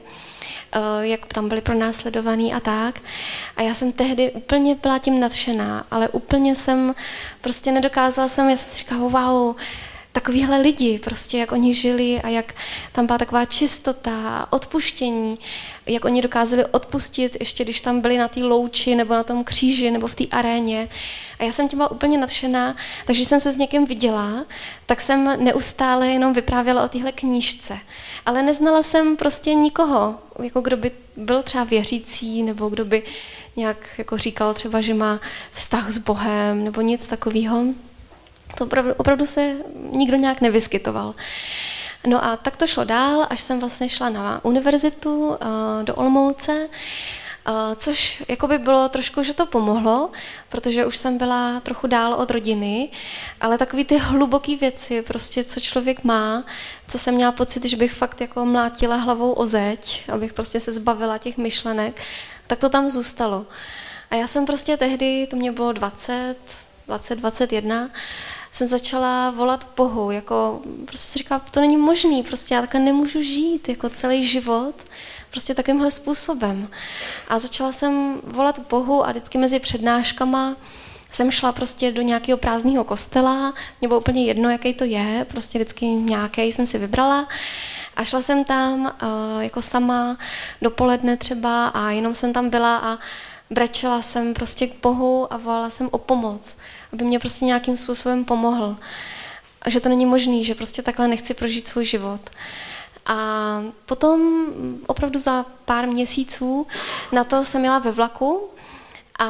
jak tam byli pronásledovaní a tak. A já jsem tehdy úplně byla tím nadšená, ale úplně jsem prostě nedokázala jsem, já jsem si říkala, wow, takovýhle lidi, prostě jak oni žili a jak tam byla taková čistota, odpuštění, jak oni dokázali odpustit, ještě když tam byli na té louči nebo na tom kříži nebo v té aréně. A já jsem tím byla úplně nadšená, takže jsem se s někým viděla, tak jsem neustále jenom vyprávěla o téhle knížce. Ale neznala jsem prostě nikoho, jako kdo by byl třeba věřící, nebo kdo by nějak jako říkal třeba, že má vztah s Bohem, nebo nic takového. To opravdu, opravdu se nikdo nějak nevyskytoval. No a tak to šlo dál, až jsem vlastně šla na univerzitu uh, do Olomouce, uh, což jakoby bylo trošku, že to pomohlo, protože už jsem byla trochu dál od rodiny, ale takový ty hluboký věci, prostě co člověk má, co jsem měla pocit, že bych fakt jako mlátila hlavou o zeď, abych prostě se zbavila těch myšlenek, tak to tam zůstalo. A já jsem prostě tehdy, to mě bylo dvacet, dvacet, dvacet jedna, jsem začala volat Bohu, jako prostě si říkala, to není možný, prostě já takhle nemůžu žít, jako celý život, prostě takovýmhle způsobem. A začala jsem volat Bohu a vždycky mezi přednáškama jsem šla prostě do nějakého prázdného kostela, mě bylo úplně jedno, jaký to je, prostě vždycky nějaký jsem si vybrala a šla jsem tam uh, jako sama dopoledne třeba a jenom jsem tam byla a brečela jsem prostě k Bohu a volala jsem o pomoc, aby mě prostě nějakým způsobem pomohl. A že to není možný, že prostě takhle nechci prožít svůj život. A potom opravdu za pár měsíců na to jsem jela ve vlaku a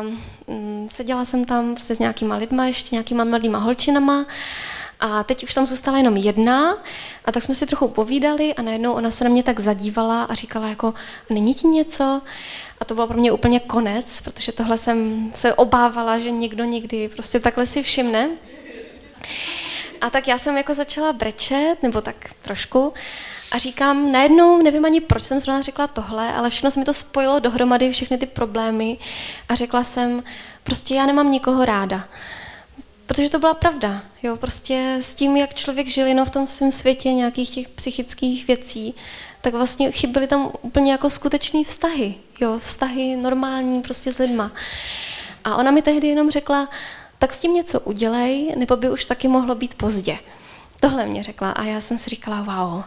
seděla jsem tam prostě s nějakýma lidma, ještě nějakýma mladýma holčinama a teď už tam zůstala jenom jedna a tak jsme si trochu povídali a najednou ona se na mě tak zadívala a říkala jako, není ti něco? A to bylo pro mě úplně konec, protože tohle jsem se obávala, že někdo někdy prostě takhle si všimne. A tak já jsem jako začala brečet, nebo tak trošku, a říkám, najednou, nevím ani proč jsem zrovna řekla tohle, ale všechno se mi to spojilo dohromady, všechny ty problémy a řekla jsem, prostě já nemám nikoho ráda. Protože to byla pravda, jo, prostě s tím, jak člověk žil jenom v tom svém světě nějakých těch psychických věcí, tak vlastně chyběly tam úplně jako skutečný vztahy, jo, vztahy normální prostě s lidma. A ona mi tehdy jenom řekla, tak s tím něco udělej, nebo by už taky mohlo být pozdě. Tohle mě řekla a já jsem si říkala, wow,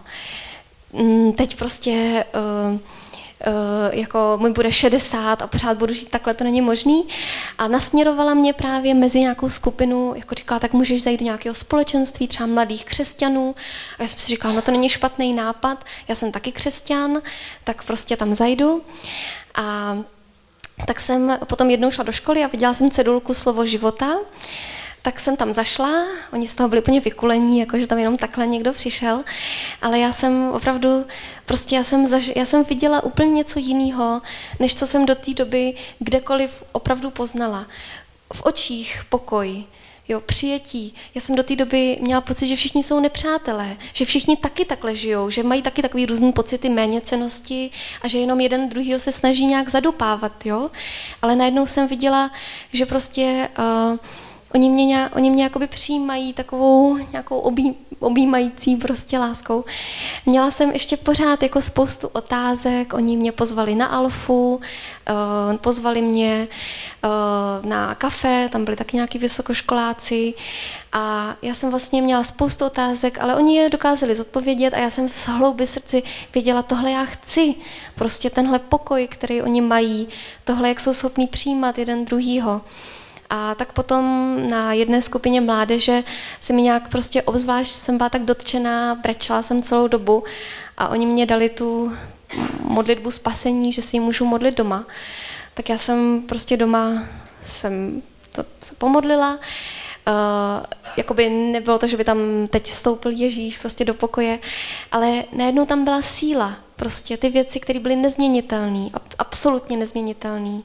teď prostě uh, uh, jako mi bude šedesát a pořád budu žít takhle, to není možný. A nasměrovala mě právě mezi nějakou skupinu, jako říkala, tak můžeš zajít do nějakého společenství, třeba mladých křesťanů. A já jsem si říkala, no to není špatný nápad, já jsem taky křesťan, tak prostě tam zajdu. A tak jsem potom jednou šla do školy a viděla jsem cedulku Slovo života, tak jsem tam zašla, oni z toho byli úplně vykulení, jakože tam jenom takhle někdo přišel, ale já jsem opravdu, prostě já jsem, zaž, já jsem viděla úplně něco jiného, než co jsem do té doby kdekoliv opravdu poznala. V očích pokoj, jo, přijetí. Já jsem do té doby měla pocit, že všichni jsou nepřátelé, že všichni taky takhle žijou, že mají taky takový různý pocity méněcennosti a že jenom jeden druhýho se snaží nějak zadupávat, jo. Ale najednou jsem viděla, že prostě uh, Oni mě, nějak, oni mě jakoby přijímají takovou nějakou objí, objímající prostě láskou. Měla jsem ještě pořád jako spoustu otázek, oni mě pozvali na Alfu, uh, pozvali mě uh, na kafe, tam byli taky nějaký vysokoškoláci a já jsem vlastně měla spoustu otázek, ale oni je dokázali zodpovědět a já jsem v hloubi srdci věděla, tohle já chci, prostě tenhle pokoj, který oni mají, tohle, jak jsou schopní přijímat jeden druhýho. A tak potom na jedné skupině mládeže se mi nějak prostě obzvlášť jsem byla tak dotčená, brečela jsem celou dobu a oni mě dali tu modlitbu spasení, že si ji můžu modlit doma. Tak já jsem prostě doma jsem to se pomodlila. Uh, jakoby nebylo to, že by tam teď vstoupil Ježíš prostě do pokoje, ale najednou tam byla síla, prostě ty věci, které byly nezměnitelné, absolutně nezměnitelné,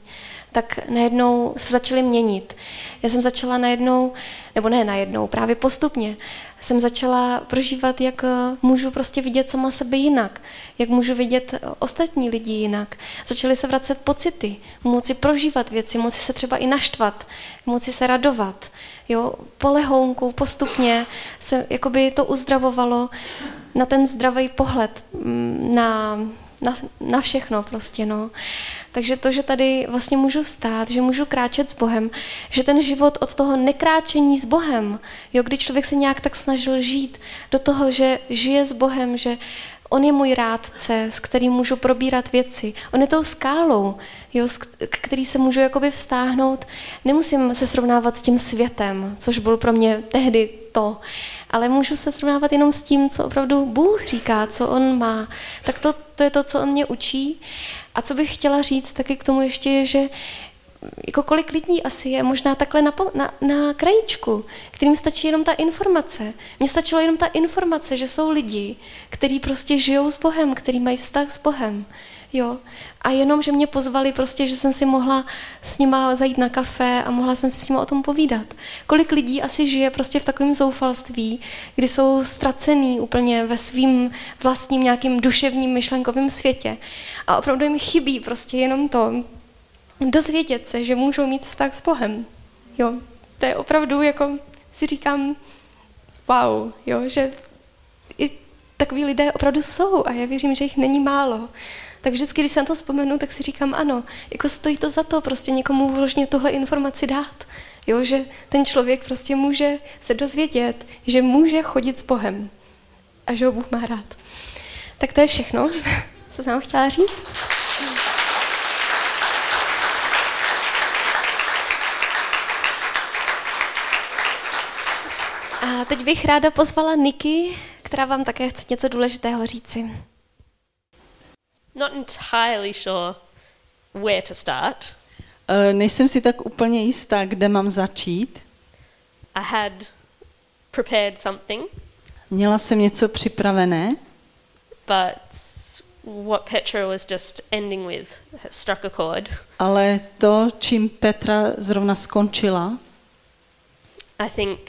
tak najednou se začaly měnit. Já jsem začala najednou, nebo ne najednou, právě postupně, jsem začala prožívat, jak můžu prostě vidět sama sebe jinak, jak můžu vidět ostatní lidi jinak. Začaly se vracet pocity, moci prožívat věci, moci se třeba i naštvat, moci se radovat. Jo, po lehounku postupně se jakoby to uzdravovalo na ten zdravý pohled, na, na, na všechno prostě, no. Takže to, že tady vlastně můžu stát, že můžu kráčet s Bohem, že ten život od toho nekráčení s Bohem, jo, kdy člověk se nějak tak snažil žít do toho, že žije s Bohem, že on je můj rádce, s kterým můžu probírat věci. On je tou skálou, jo, k který se můžu jakoby vztáhnout. Nemusím se srovnávat s tím světem, což byl pro mě tehdy to, ale můžu se srovnávat jenom s tím, co opravdu Bůh říká, co on má. Tak to, to je to, co on mě učí. A co bych chtěla říct taky k tomu ještě je, že jako kolik lidí asi je možná takhle na, na, na krajíčku, kterým stačí jenom ta informace. Mně stačilo jenom ta informace, že jsou lidi, kteří prostě žijou s Bohem, kteří mají vztah s Bohem. Jo. A jenom, že mě pozvali prostě, že jsem si mohla s nima zajít na kafe a mohla jsem si s nima o tom povídat. Kolik lidí asi žije prostě v takovém zoufalství, kdy jsou ztracený úplně ve svým vlastním nějakým duševním myšlenkovém světě. A opravdu jim chybí prostě jenom to, dozvědět se, že můžou mít vztah s Bohem. Jo, to je opravdu, jako si říkám, wow, jo, že i takový lidé opravdu jsou a já věřím, že jich není málo. Tak vždycky, když se na to vzpomenu, tak si říkám, ano, jako stojí to za to prostě někomu vložně tuhle informaci dát. Jo, že ten člověk prostě může se dozvědět, že může chodit s Bohem a že ho Bůh má rád. Tak to je všechno, co jsem vám chtěla říct. A teď bych ráda pozvala Niky, která vám také chce něco důležitého říci. Not entirely sure where to start. Uh, nejsem si tak úplně jistá, kde mám začít. I had prepared something. Měla jsem něco připravené, but what Petra was just ending with struck a chord. Ale to, čím Petra zrovna skončila, I think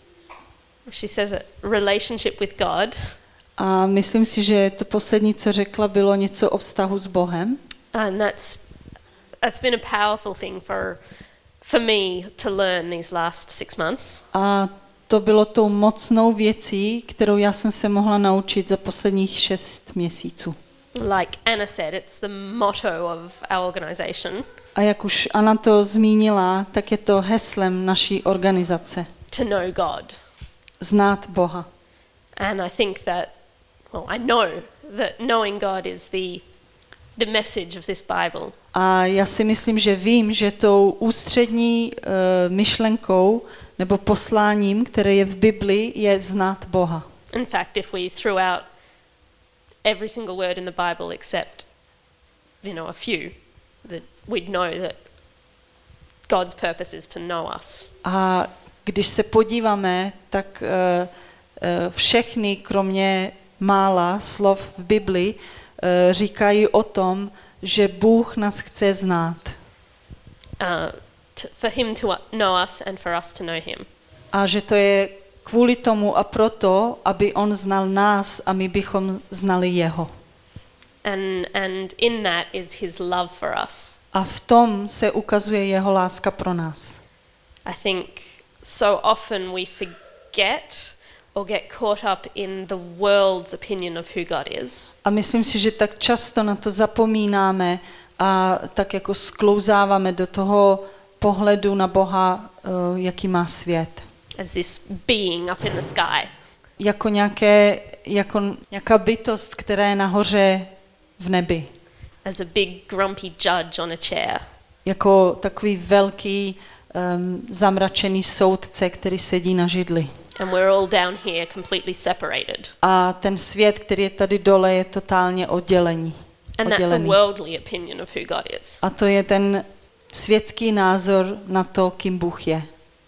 she says a relationship with God. a myslím si, že to poslední, co řekla, bylo něco o vztahu s Bohem. And that's that's been a powerful thing for for me to learn these last six months. A to bylo tou mocnou věcí, kterou já jsem se mohla naučit za posledních šest měsíců. Like Anna said, it's the motto of our organization. A jak už Anna to zmínila, tak je to heslem naší organizace. To know God. Znát Boha. And I think that, well, I know that knowing God is the the message of this Bible. A já si myslím, že vím, že tou ústřední uh, myšlenkou nebo posláním, které je v Bibli, je znát Boha. In fact, if we threw out every single word in the Bible except, you know, a few, that we'd know that God's purpose is to know us. A když se podíváme, tak uh, uh, všechny, kromě mála slov v Bibli, uh, říkají o tom, že Bůh nás chce znát. Uh, to, for him to know us and for us to know him. A že to je kvůli tomu a proto, aby on znal nás a my bychom znali jeho. And and in that is his love for us. A v tom se ukazuje jeho láska pro nás. I think so often we forget or get caught up in the world's opinion of who God is. A myslím si, že tak často na to zapomínáme a tak jako sklouzáváme do toho pohledu na Boha, uh, jaký má svět. As this being up in the sky. Jako, nějaké, jako nějaká bytost, která je nahoře v nebi. As a big grumpy judge on a chair. Jako takový velký um, zamračený soudce, který sedí na židli. And we're all down here completely separated. A ten svět, který je tady dole, je totálně oddělení. And that's a oddělený. worldly opinion of who God is. A to je ten světský názor na to, kým Bůh je.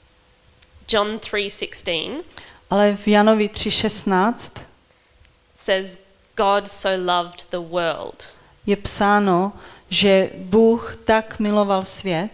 John three sixteen Ale v Janovi tři šestnáct says God so loved the world. je psáno, že Bůh tak miloval svět,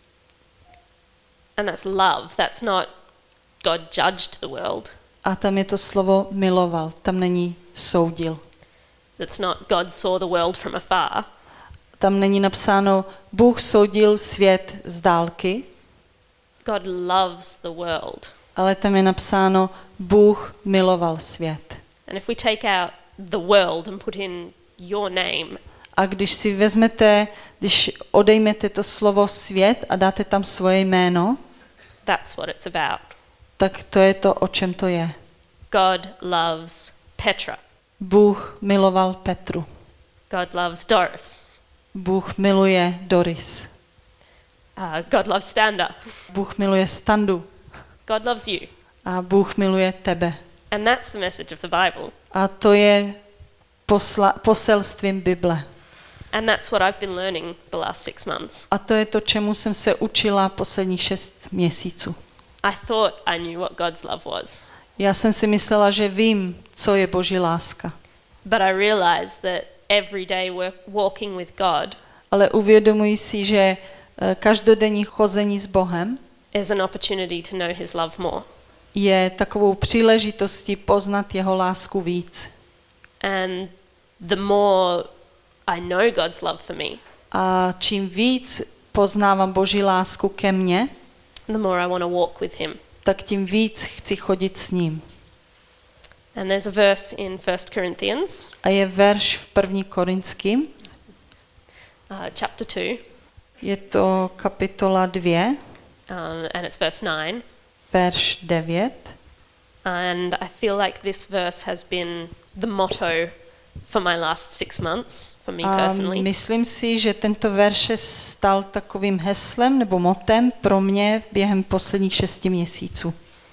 and that's love. That's not God judged the world. a tam je to slovo miloval, tam není soudil. That's not God saw the world from afar. Tam není napsáno, Bůh soudil svět z dálky, God loves the world. ale tam je napsáno, Bůh miloval svět. And if we take out the world and put in your name, A když si vezmete, když odejmete to slovo svět a dáte tam svoje jméno, that's what it's about. tak to je to, o čem to je. God loves Petra. Bůh miloval Petru. God loves Doris. Bůh miluje Doris. Uh, God loves Standa. Bůh miluje Standu. God loves you. A Bůh miluje tebe. And that's the message of the Bible. A to je posla, poselstvím Bible. And that's what I've been learning the last six months. A to je to, čemu jsem se učila posledních šest měsíců. I thought I knew what God's love was, Já jsem si myslela, že vím, co je Boží láska. but I realized that every day work, walking with God Ale uvědomuji si, že eh, každodenní chození s Bohem is an opportunity to know His love more. je takovou příležitostí poznat jeho lásku víc. And the more I know God's love for me, A čím víc poznávám Boží lásku ke mně, the more I want to walk with Him. tak tím víc chci chodit s ním. And there's a verse in First Corinthians, A je verš v první Korinským, uh, chapter two, je to kapitola dvě, um, and it's verse nine. verš devět. And I feel like this verse has been the motto for my last six months, for me A personally. myslím si, že tento verš se stal takovým heslem nebo motem pro mě během posledních šesti měsíců.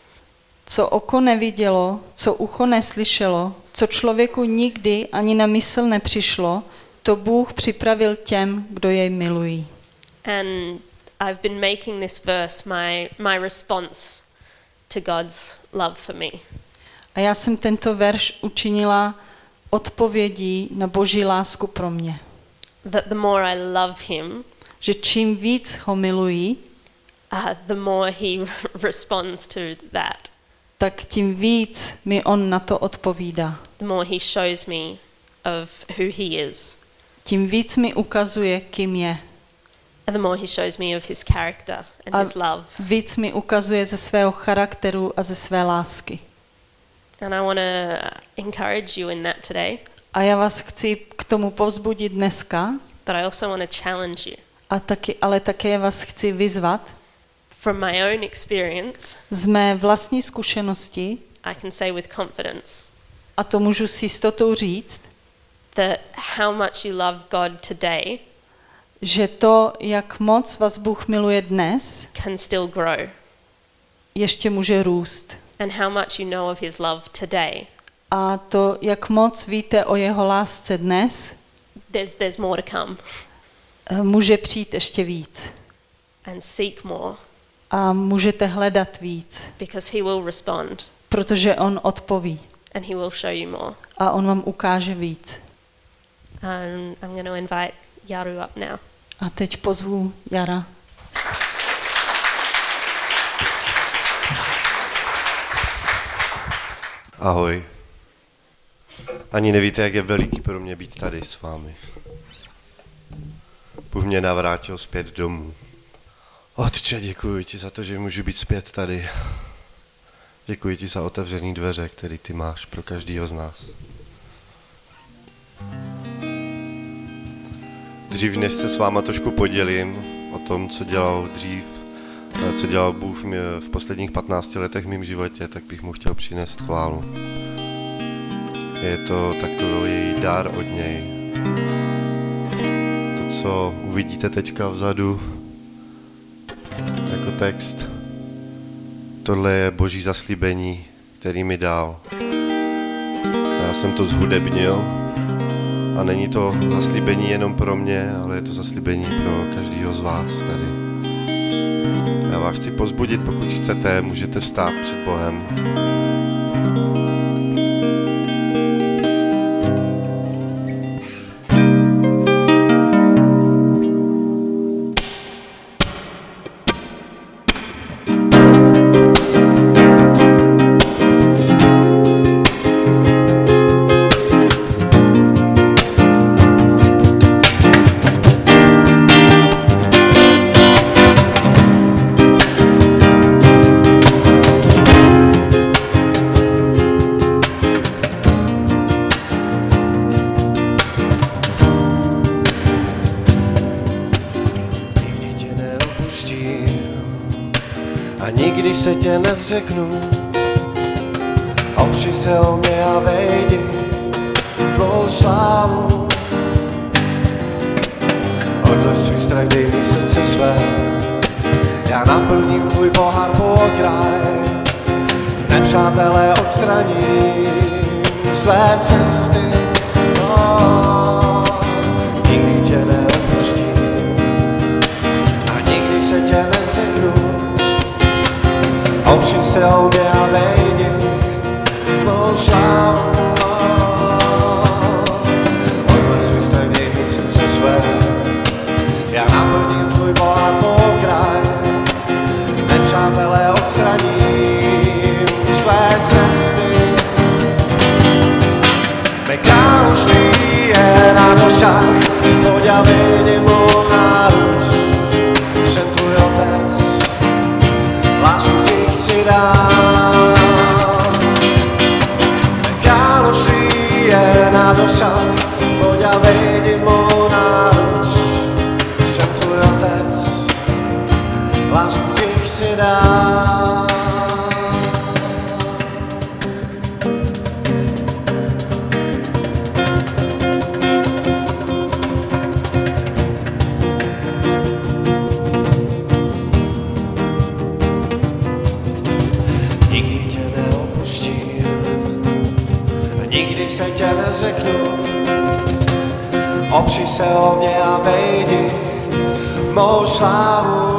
Co oko nevidělo, co ucho neslyšelo, co člověku nikdy ani na mysl nepřišlo, to Bůh připravil těm, kdo jej milují. And I've been making this verse my, my response to God's love for me. A já jsem tento verš učinila odpovědí na Boží lásku pro mě. That the more I love Him, Že čím víc ho miluji, uh, the more He responds to that. tak tím víc mi on na to odpovídá. The more He shows me of who He is. Tím víc mi ukazuje, kým je. And the more He shows me of His character and A His love. víc mi ukazuje ze svého charakteru a ze své lásky. And I want to encourage you in that today, A já vás chci k tomu povzbudit dneska, but I also want to challenge you. a taky, ale také vás chci vyzvat From my own experience, z mé vlastní zkušenosti, I can say with confidence a to můžu s jistotou říct, that how much you love God today že to, jak moc vás Bůh miluje dnes, can still grow. ještě může růst. And how much you know of His love today, A to, jak moc víte o jeho lásce dnes, there's, there's more to come. může přijít ještě víc. And seek more, A můžete hledat víc, because He will respond protože on odpoví and He will show you more. a on vám ukáže víc. And I'm going to invite Yaru up now. A teď pozvu Jara. Ahoj. Ani nevíte, jak je veliký pro mě být tady s vámi. Bůh mě navrátil zpět domů. Otče, děkuji ti za to, že můžu být zpět tady. Děkuji ti za otevřený dveře, který ty máš pro každýho z nás. Dřív, než se s váma trošku podělím o tom, co dělal dřív, co dělal Bůh v posledních patnácti letech v mém životě, tak bych mu chtěl přinést chválu. Je to takový dár od něj. To, co uvidíte teďka vzadu jako text, tohle je Boží zaslíbení, který mi dal. Já jsem to zhudebnil a není to zaslíbení jenom pro mě, ale je to zaslíbení pro každého z vás tady. Já vás chci pozbudit, pokud chcete, můžete stát před Bohem. se tě nezřeknu, opři se o mě a vejdi tvou slávu. Odlož svůj strach, dej mi srdce své, já naplním tvůj pohár po okraj. Nepřátelé odstraním z tvé cesty, no, nikdy tě neopustím a nikdy se tě nezřeknu. Opři se o mě a vejdi v mou slávu. Odlož svůj strach, dej mi srdce své, já naplním tvůj pohár po okraj. Nepřátelé odstraním z tvé cesty. Mé království je na dosah, pojď a vejdi mou náruč. Jsem tvůj otec, lásku ti chci dát. Mé království je na dosah, pojď a vejdi mou náruč. Jsem tvůj otec, lásku ti chci dát. Nikdy tě neopustím, nikdy se tě nezřeknu. Opři se o mě a vejdi v mou slávu.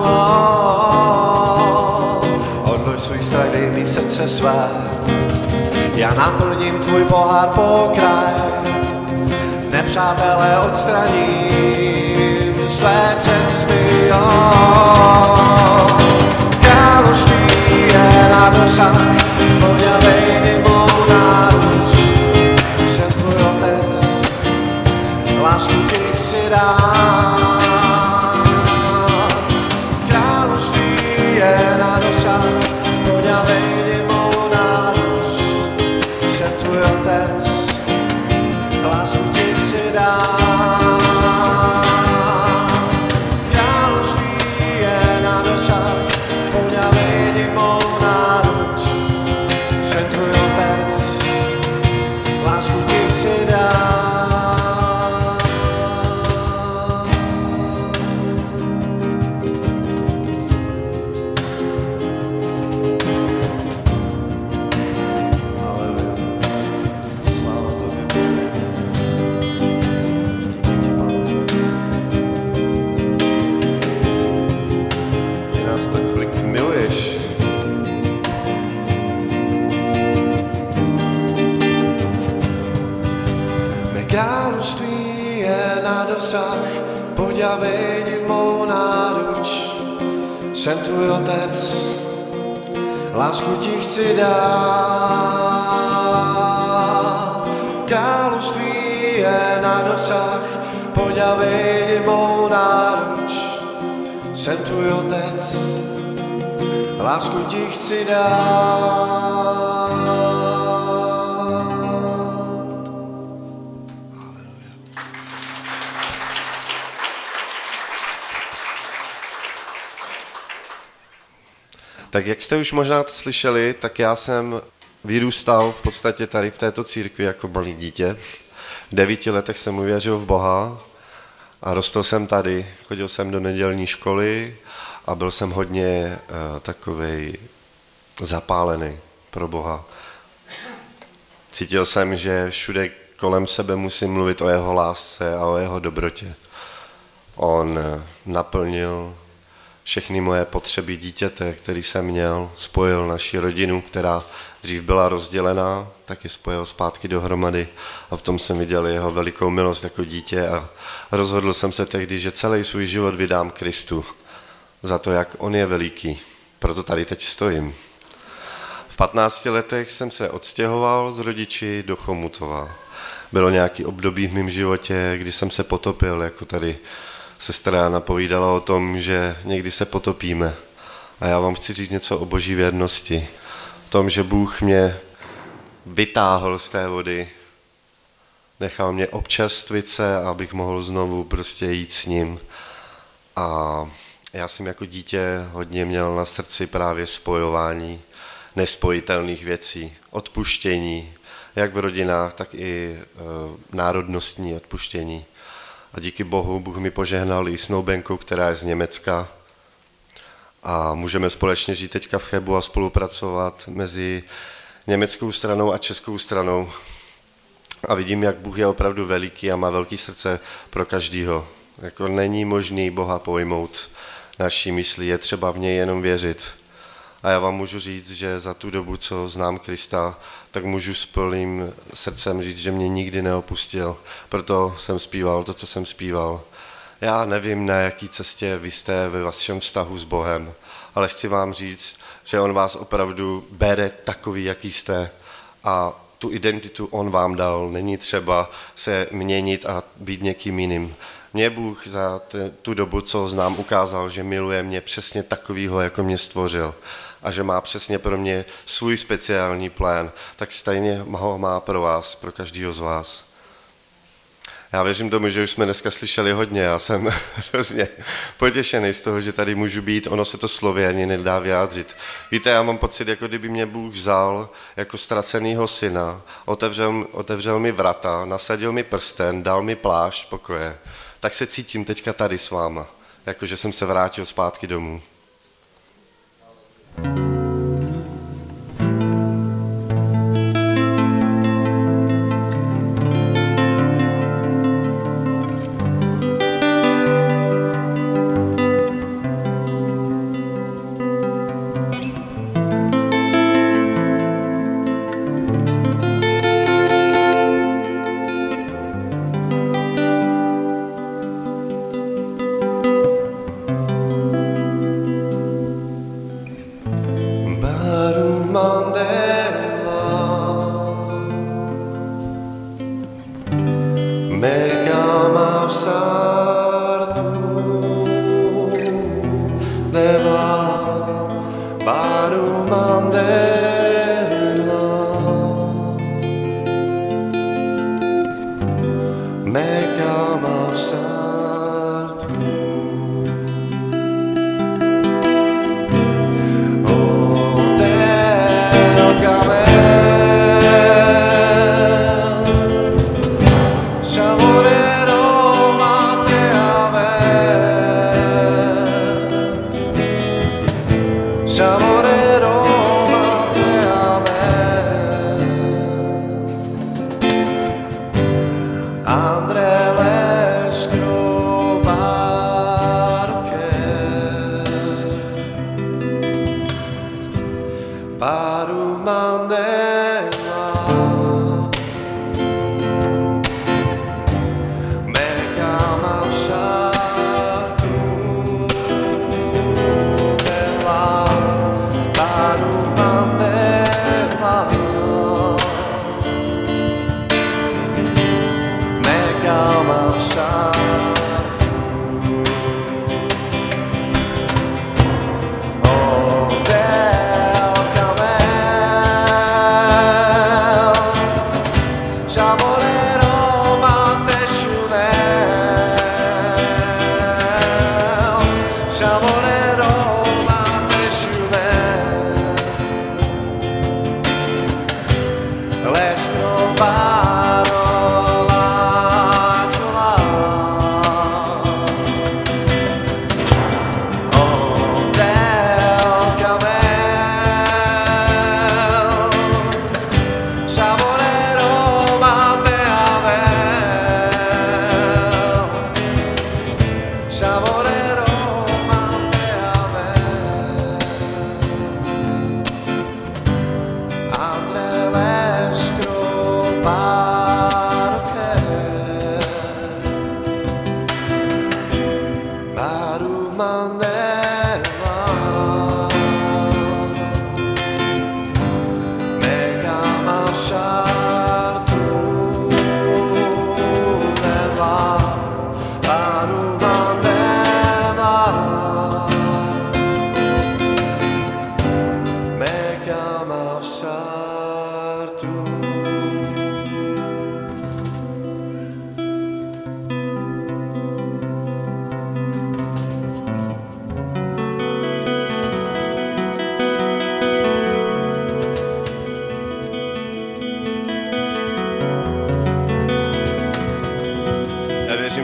Odlož svůj strach, dej mi srdce své, já naplním tvůj pohár po okraj. Nepřátelé odstraním z tvé cesty. Království je na dosah, pojď a vejdi mou náruč. Jsem tvůj otec, lásku ti chci dát. Království je na dosah, pojď a vejdi mou náruč. Jsem tvůj otec, lásku ti chci dát. Království je na dosah, pojď a vejdi mou náruč. Jsem tvůj otec, lásku ti chci dát. Haleluja. Sláva tobě, Bože. Díky, Pane. Ty nás tak tolik miluješ. Mé království je na dosah, pojď a vejdi mou náruč. Jsem tvůj otec, lásku ti chci dát. Království je na dosah, pojď a vejdi mou náruč. Jsem tvůj otec, lásku ti chci dát. Tak jak jste už možná slyšeli, tak já jsem vyrůstal v podstatě tady v této církvi jako malý dítě. V devíti letech jsem uvěřil v Boha a rostl jsem tady. Chodil jsem do nedělní školy a byl jsem hodně uh, takovej zapálený pro Boha. Cítil jsem, že všude kolem sebe musím mluvit o jeho lásce a o jeho dobrotě. On naplnil všechny moje potřeby dítěte, který jsem měl, spojil naši rodinu, která dřív byla rozdělená, tak je spojil zpátky dohromady a v tom jsem viděl jeho velikou milost jako dítě a rozhodl jsem se tehdy, že celý svůj život vydám Kristu za to, jak on je veliký. Proto tady teď stojím. V patnácti letech jsem se odstěhoval z rodiči do Chomutova. Bylo nějaký období v mém životě, kdy jsem se potopil, jako tady sestra napovídala o tom, že někdy se potopíme. A já vám chci říct něco o boží věrnosti. O tom, že Bůh mě vytáhl z té vody, nechal mě občerstvit se, abych mohl znovu prostě jít s ním. A já jsem jako dítě hodně měl na srdci právě spojování nespojitelných věcí, odpuštění, jak v rodinách, tak i e, národnostní odpuštění. A díky Bohu, Bůh mi požehnal i snoubenku, která je z Německa. A můžeme společně žít teďka v Chebu a spolupracovat mezi německou stranou a českou stranou. A vidím, jak Bůh je opravdu veliký a má velký srdce pro každýho. Jako není možný Boha pojmout naší myslí, je třeba v něj jenom věřit. A já vám můžu říct, že za tu dobu, co znám Krista, tak můžu s plným srdcem říct, že mě nikdy neopustil. Proto jsem zpíval to, co jsem zpíval. Já nevím, na jaký cestě vy jste ve vašem vztahu s Bohem, ale chci vám říct, že on vás opravdu bere takový, jaký jste a tu identitu on vám dal. Není třeba se měnit a být někým jiným. Mě Bůh za tu dobu, co znám, ukázal, že miluje mě přesně takovýho, jako mě stvořil a že má přesně pro mě svůj speciální plán, tak stejně ho má pro vás, pro každýho z vás. Já věřím tomu, že už jsme dneska slyšeli hodně, já jsem hrozně potěšený z toho, že tady můžu být, ono se to slově ani nedá vyjádřit. Víte, já mám pocit, jako kdyby mě Bůh vzal jako ztracenýho syna, otevřel, otevřel mi vrata, nasadil mi prsten, dal mi plášť pokoje. Tak se cítím teďka tady s váma, jakože jsem se vrátil zpátky domů.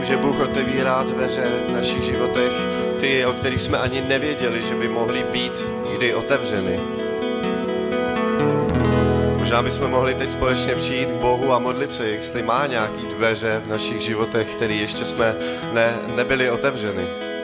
že Bůh otevírá dveře v našich životech, ty, o kterých jsme ani nevěděli, že by mohly být kdy otevřeny. Možná bychom mohli teď společně přijít k Bohu a modlit se, jestli má nějaký dveře v našich životech, které ještě jsme ne, nebyly otevřeny.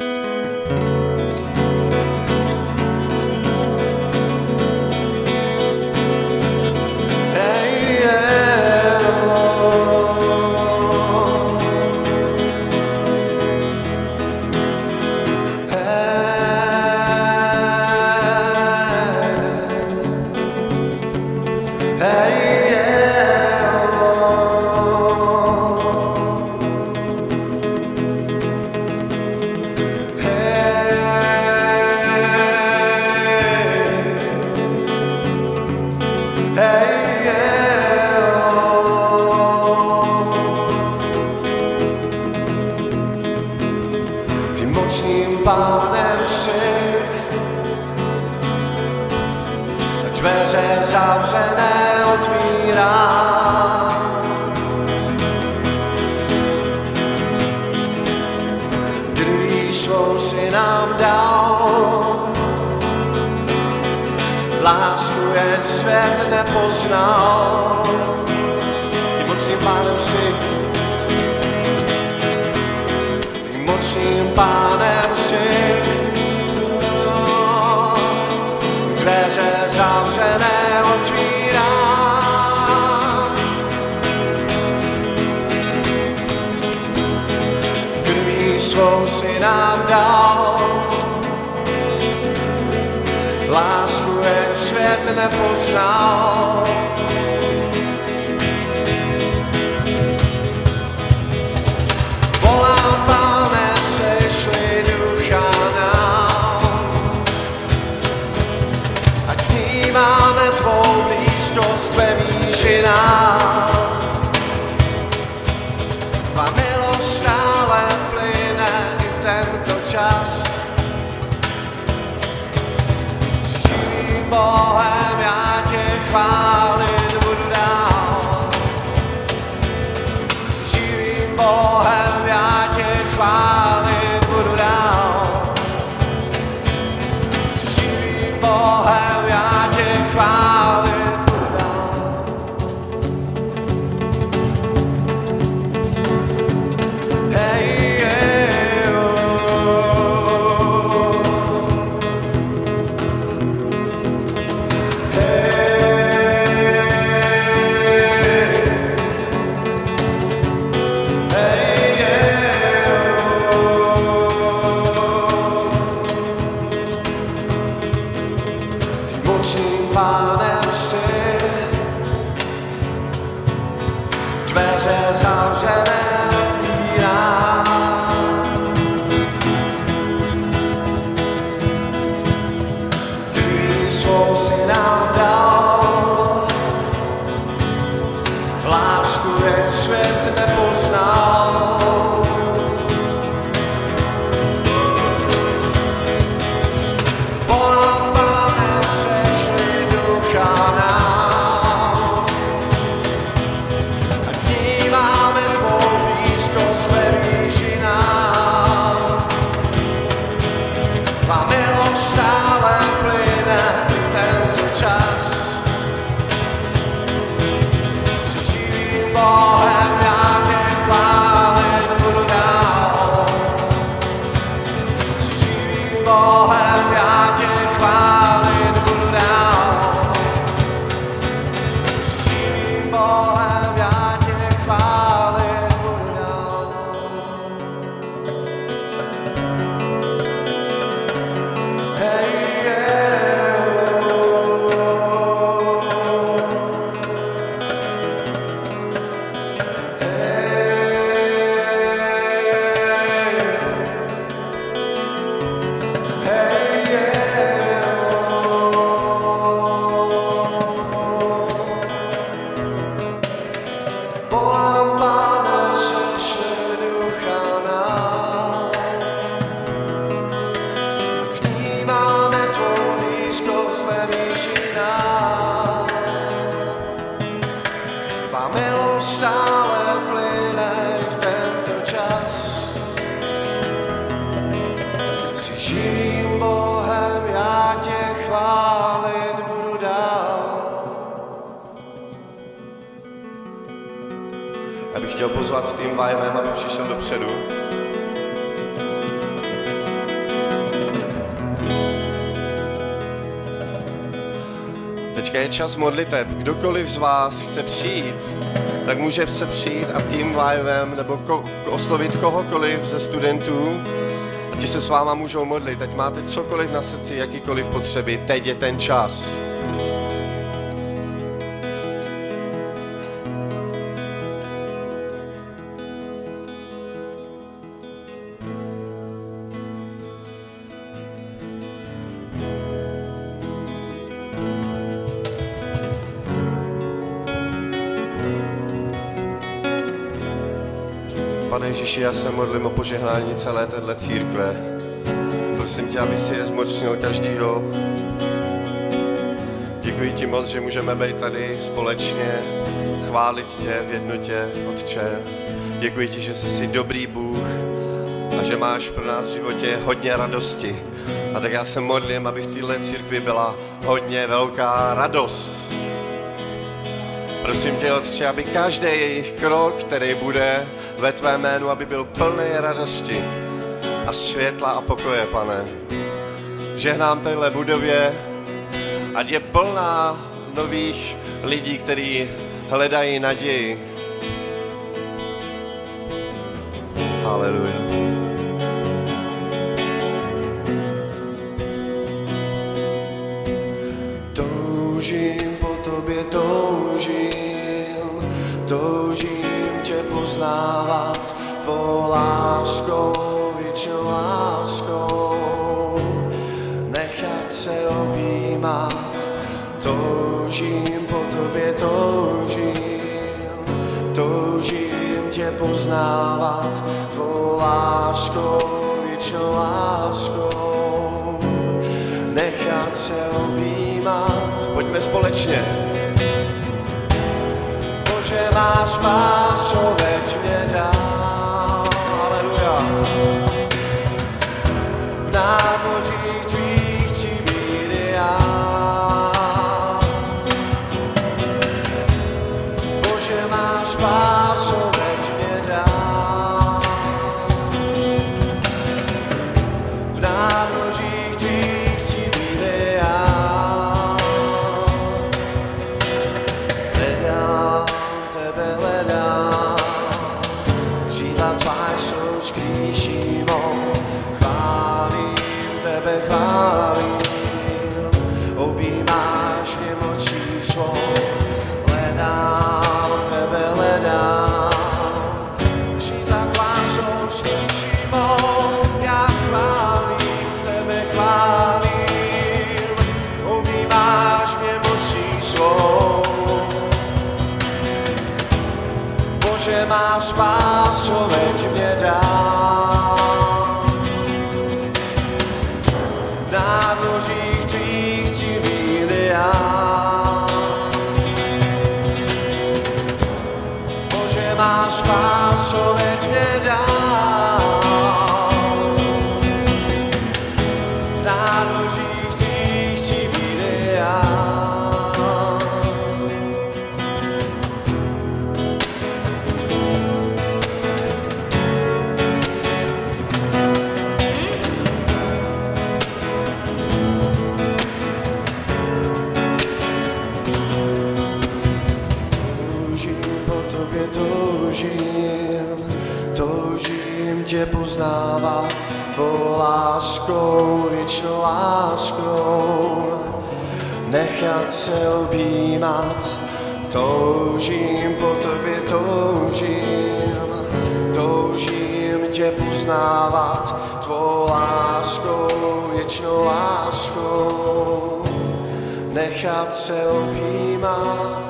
Dveře zavřené otvírám. Když svou si nám dal, lásku jen svět nepoznal. Ty mocným pánem si, ty mocným pánem si, dveře zavřené otvírám. Krví svou si nám dal, lásku jen svět nepoznal. Volám, Pane, sešli ducha nám, ať vnímáme tvou blízkost ve výšinách. Tvá milost stále plyne i v tento čas. Jsi živým Bohem, já tě chválit budu dál. Jsi živým Bohem, já tě chválit budu dál. Jsi živým Bohem, já tě chválit budu dál. Hej, hej, oh. Ty mocným pánem si, dveře zavřené otvírám. Krví svou si nám dal, lásku jen svět nepoznal. Volám, Pane, sešli ducha nám, ať vnímáme tvou blízkost ve výšinách. Tvá milost stále plyne v tento čas. Jsi živým Bohem, já tě chválit budu dál. Jsi živým Bohem, já tě chválit budu dál. Jsi živým Bohem, já tě chválit budu dál. Hej, hej, oh. Hej, hej, oh. Volám, Pane, sešli ducha nám, ať vnímáme tvou blízkost ve výšinách. Tvá milost stále plyne v tento čas. bych chtěl pozvat tým Vivem, aby přišel dopředu. Teďka je čas modliteb. Kdokoliv z vás chce přijít, tak může se přijít a tým Vivem nebo ko- oslovit kohokoliv ze studentů a ti se s váma můžou modlit. Ať máte cokoliv na srdci, jakýkoliv potřeby, teď je ten čas. Pane Ježíši, já se modlím o požehnání celé téhle církve. Prosím tě, aby si je zmocnil každýho. Děkuji ti moc, že můžeme být tady společně, chválit tě v jednotě, Otče. Děkuji ti, že jsi dobrý Bůh a že máš pro nás v životě hodně radosti. A tak já se modlím, aby v téhle církvi byla hodně velká radost. Prosím tě, Otče, aby každý jejich krok, který bude ve tvém jménu, aby byl plný radosti a světla a pokoje, Pane. Žehnám téhle budově, ať je plná nových lidí, kteří hledají naději. Haleluja. Toužím po tobě, toužím, toužím tě poznávat tvou láskou, věčnou láskou, nechat se objímat. Toužím po tobě, toužím, toužím tě poznávat tvou láskou, věčnou láskou, nechat se objímat. Pojďme společně. Bože, má spáso, veď mě dál, haleluja. V nádvořích tvých chci být já. Bože, má spáso, veď mě dál. V nádvořích tvých chci být já. Skrýší mou, chválím tebe, chválím, objímáš mě mocí svou, hledám tebe, hledám, křídla tvá jsou skrýší mou, já chválím tebe, chválím, objímáš mě mocí svou. Bože, má spáso, veď mě dál. V nádvořích tvých chci být já. Bože, má spáso, veď mě dál. V nádvořích tvých chci být já. Toužím, toužím tě poznávat tvou láskou, věčnou láskou, nechat se objímat. Toužím po tobě, toužím, toužím tě poznávat tvou láskou, věčnou láskou, nechat se objímat.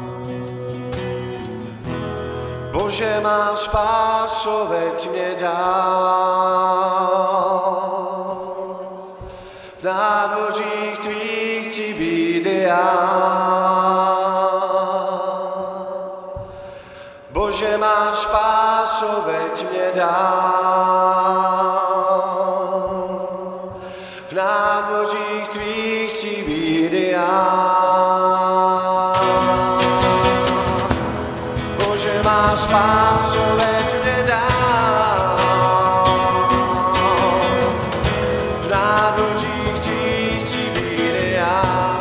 Bože, má spáso, veď mě dál. V nádvořích tvých chci být já. Bože, má spáso, veď mě dál. V nádvořích tvých chci být já. Bože, máš spásu, veď mě dál. V nádožích tvých chci být já.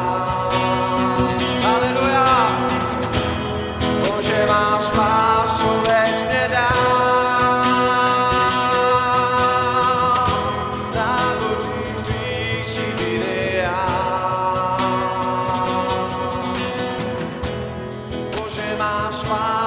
Haleluja. Bože, máš spásu, veď mě dál. V nádožích tvých chci být já. Bože, máš spásu,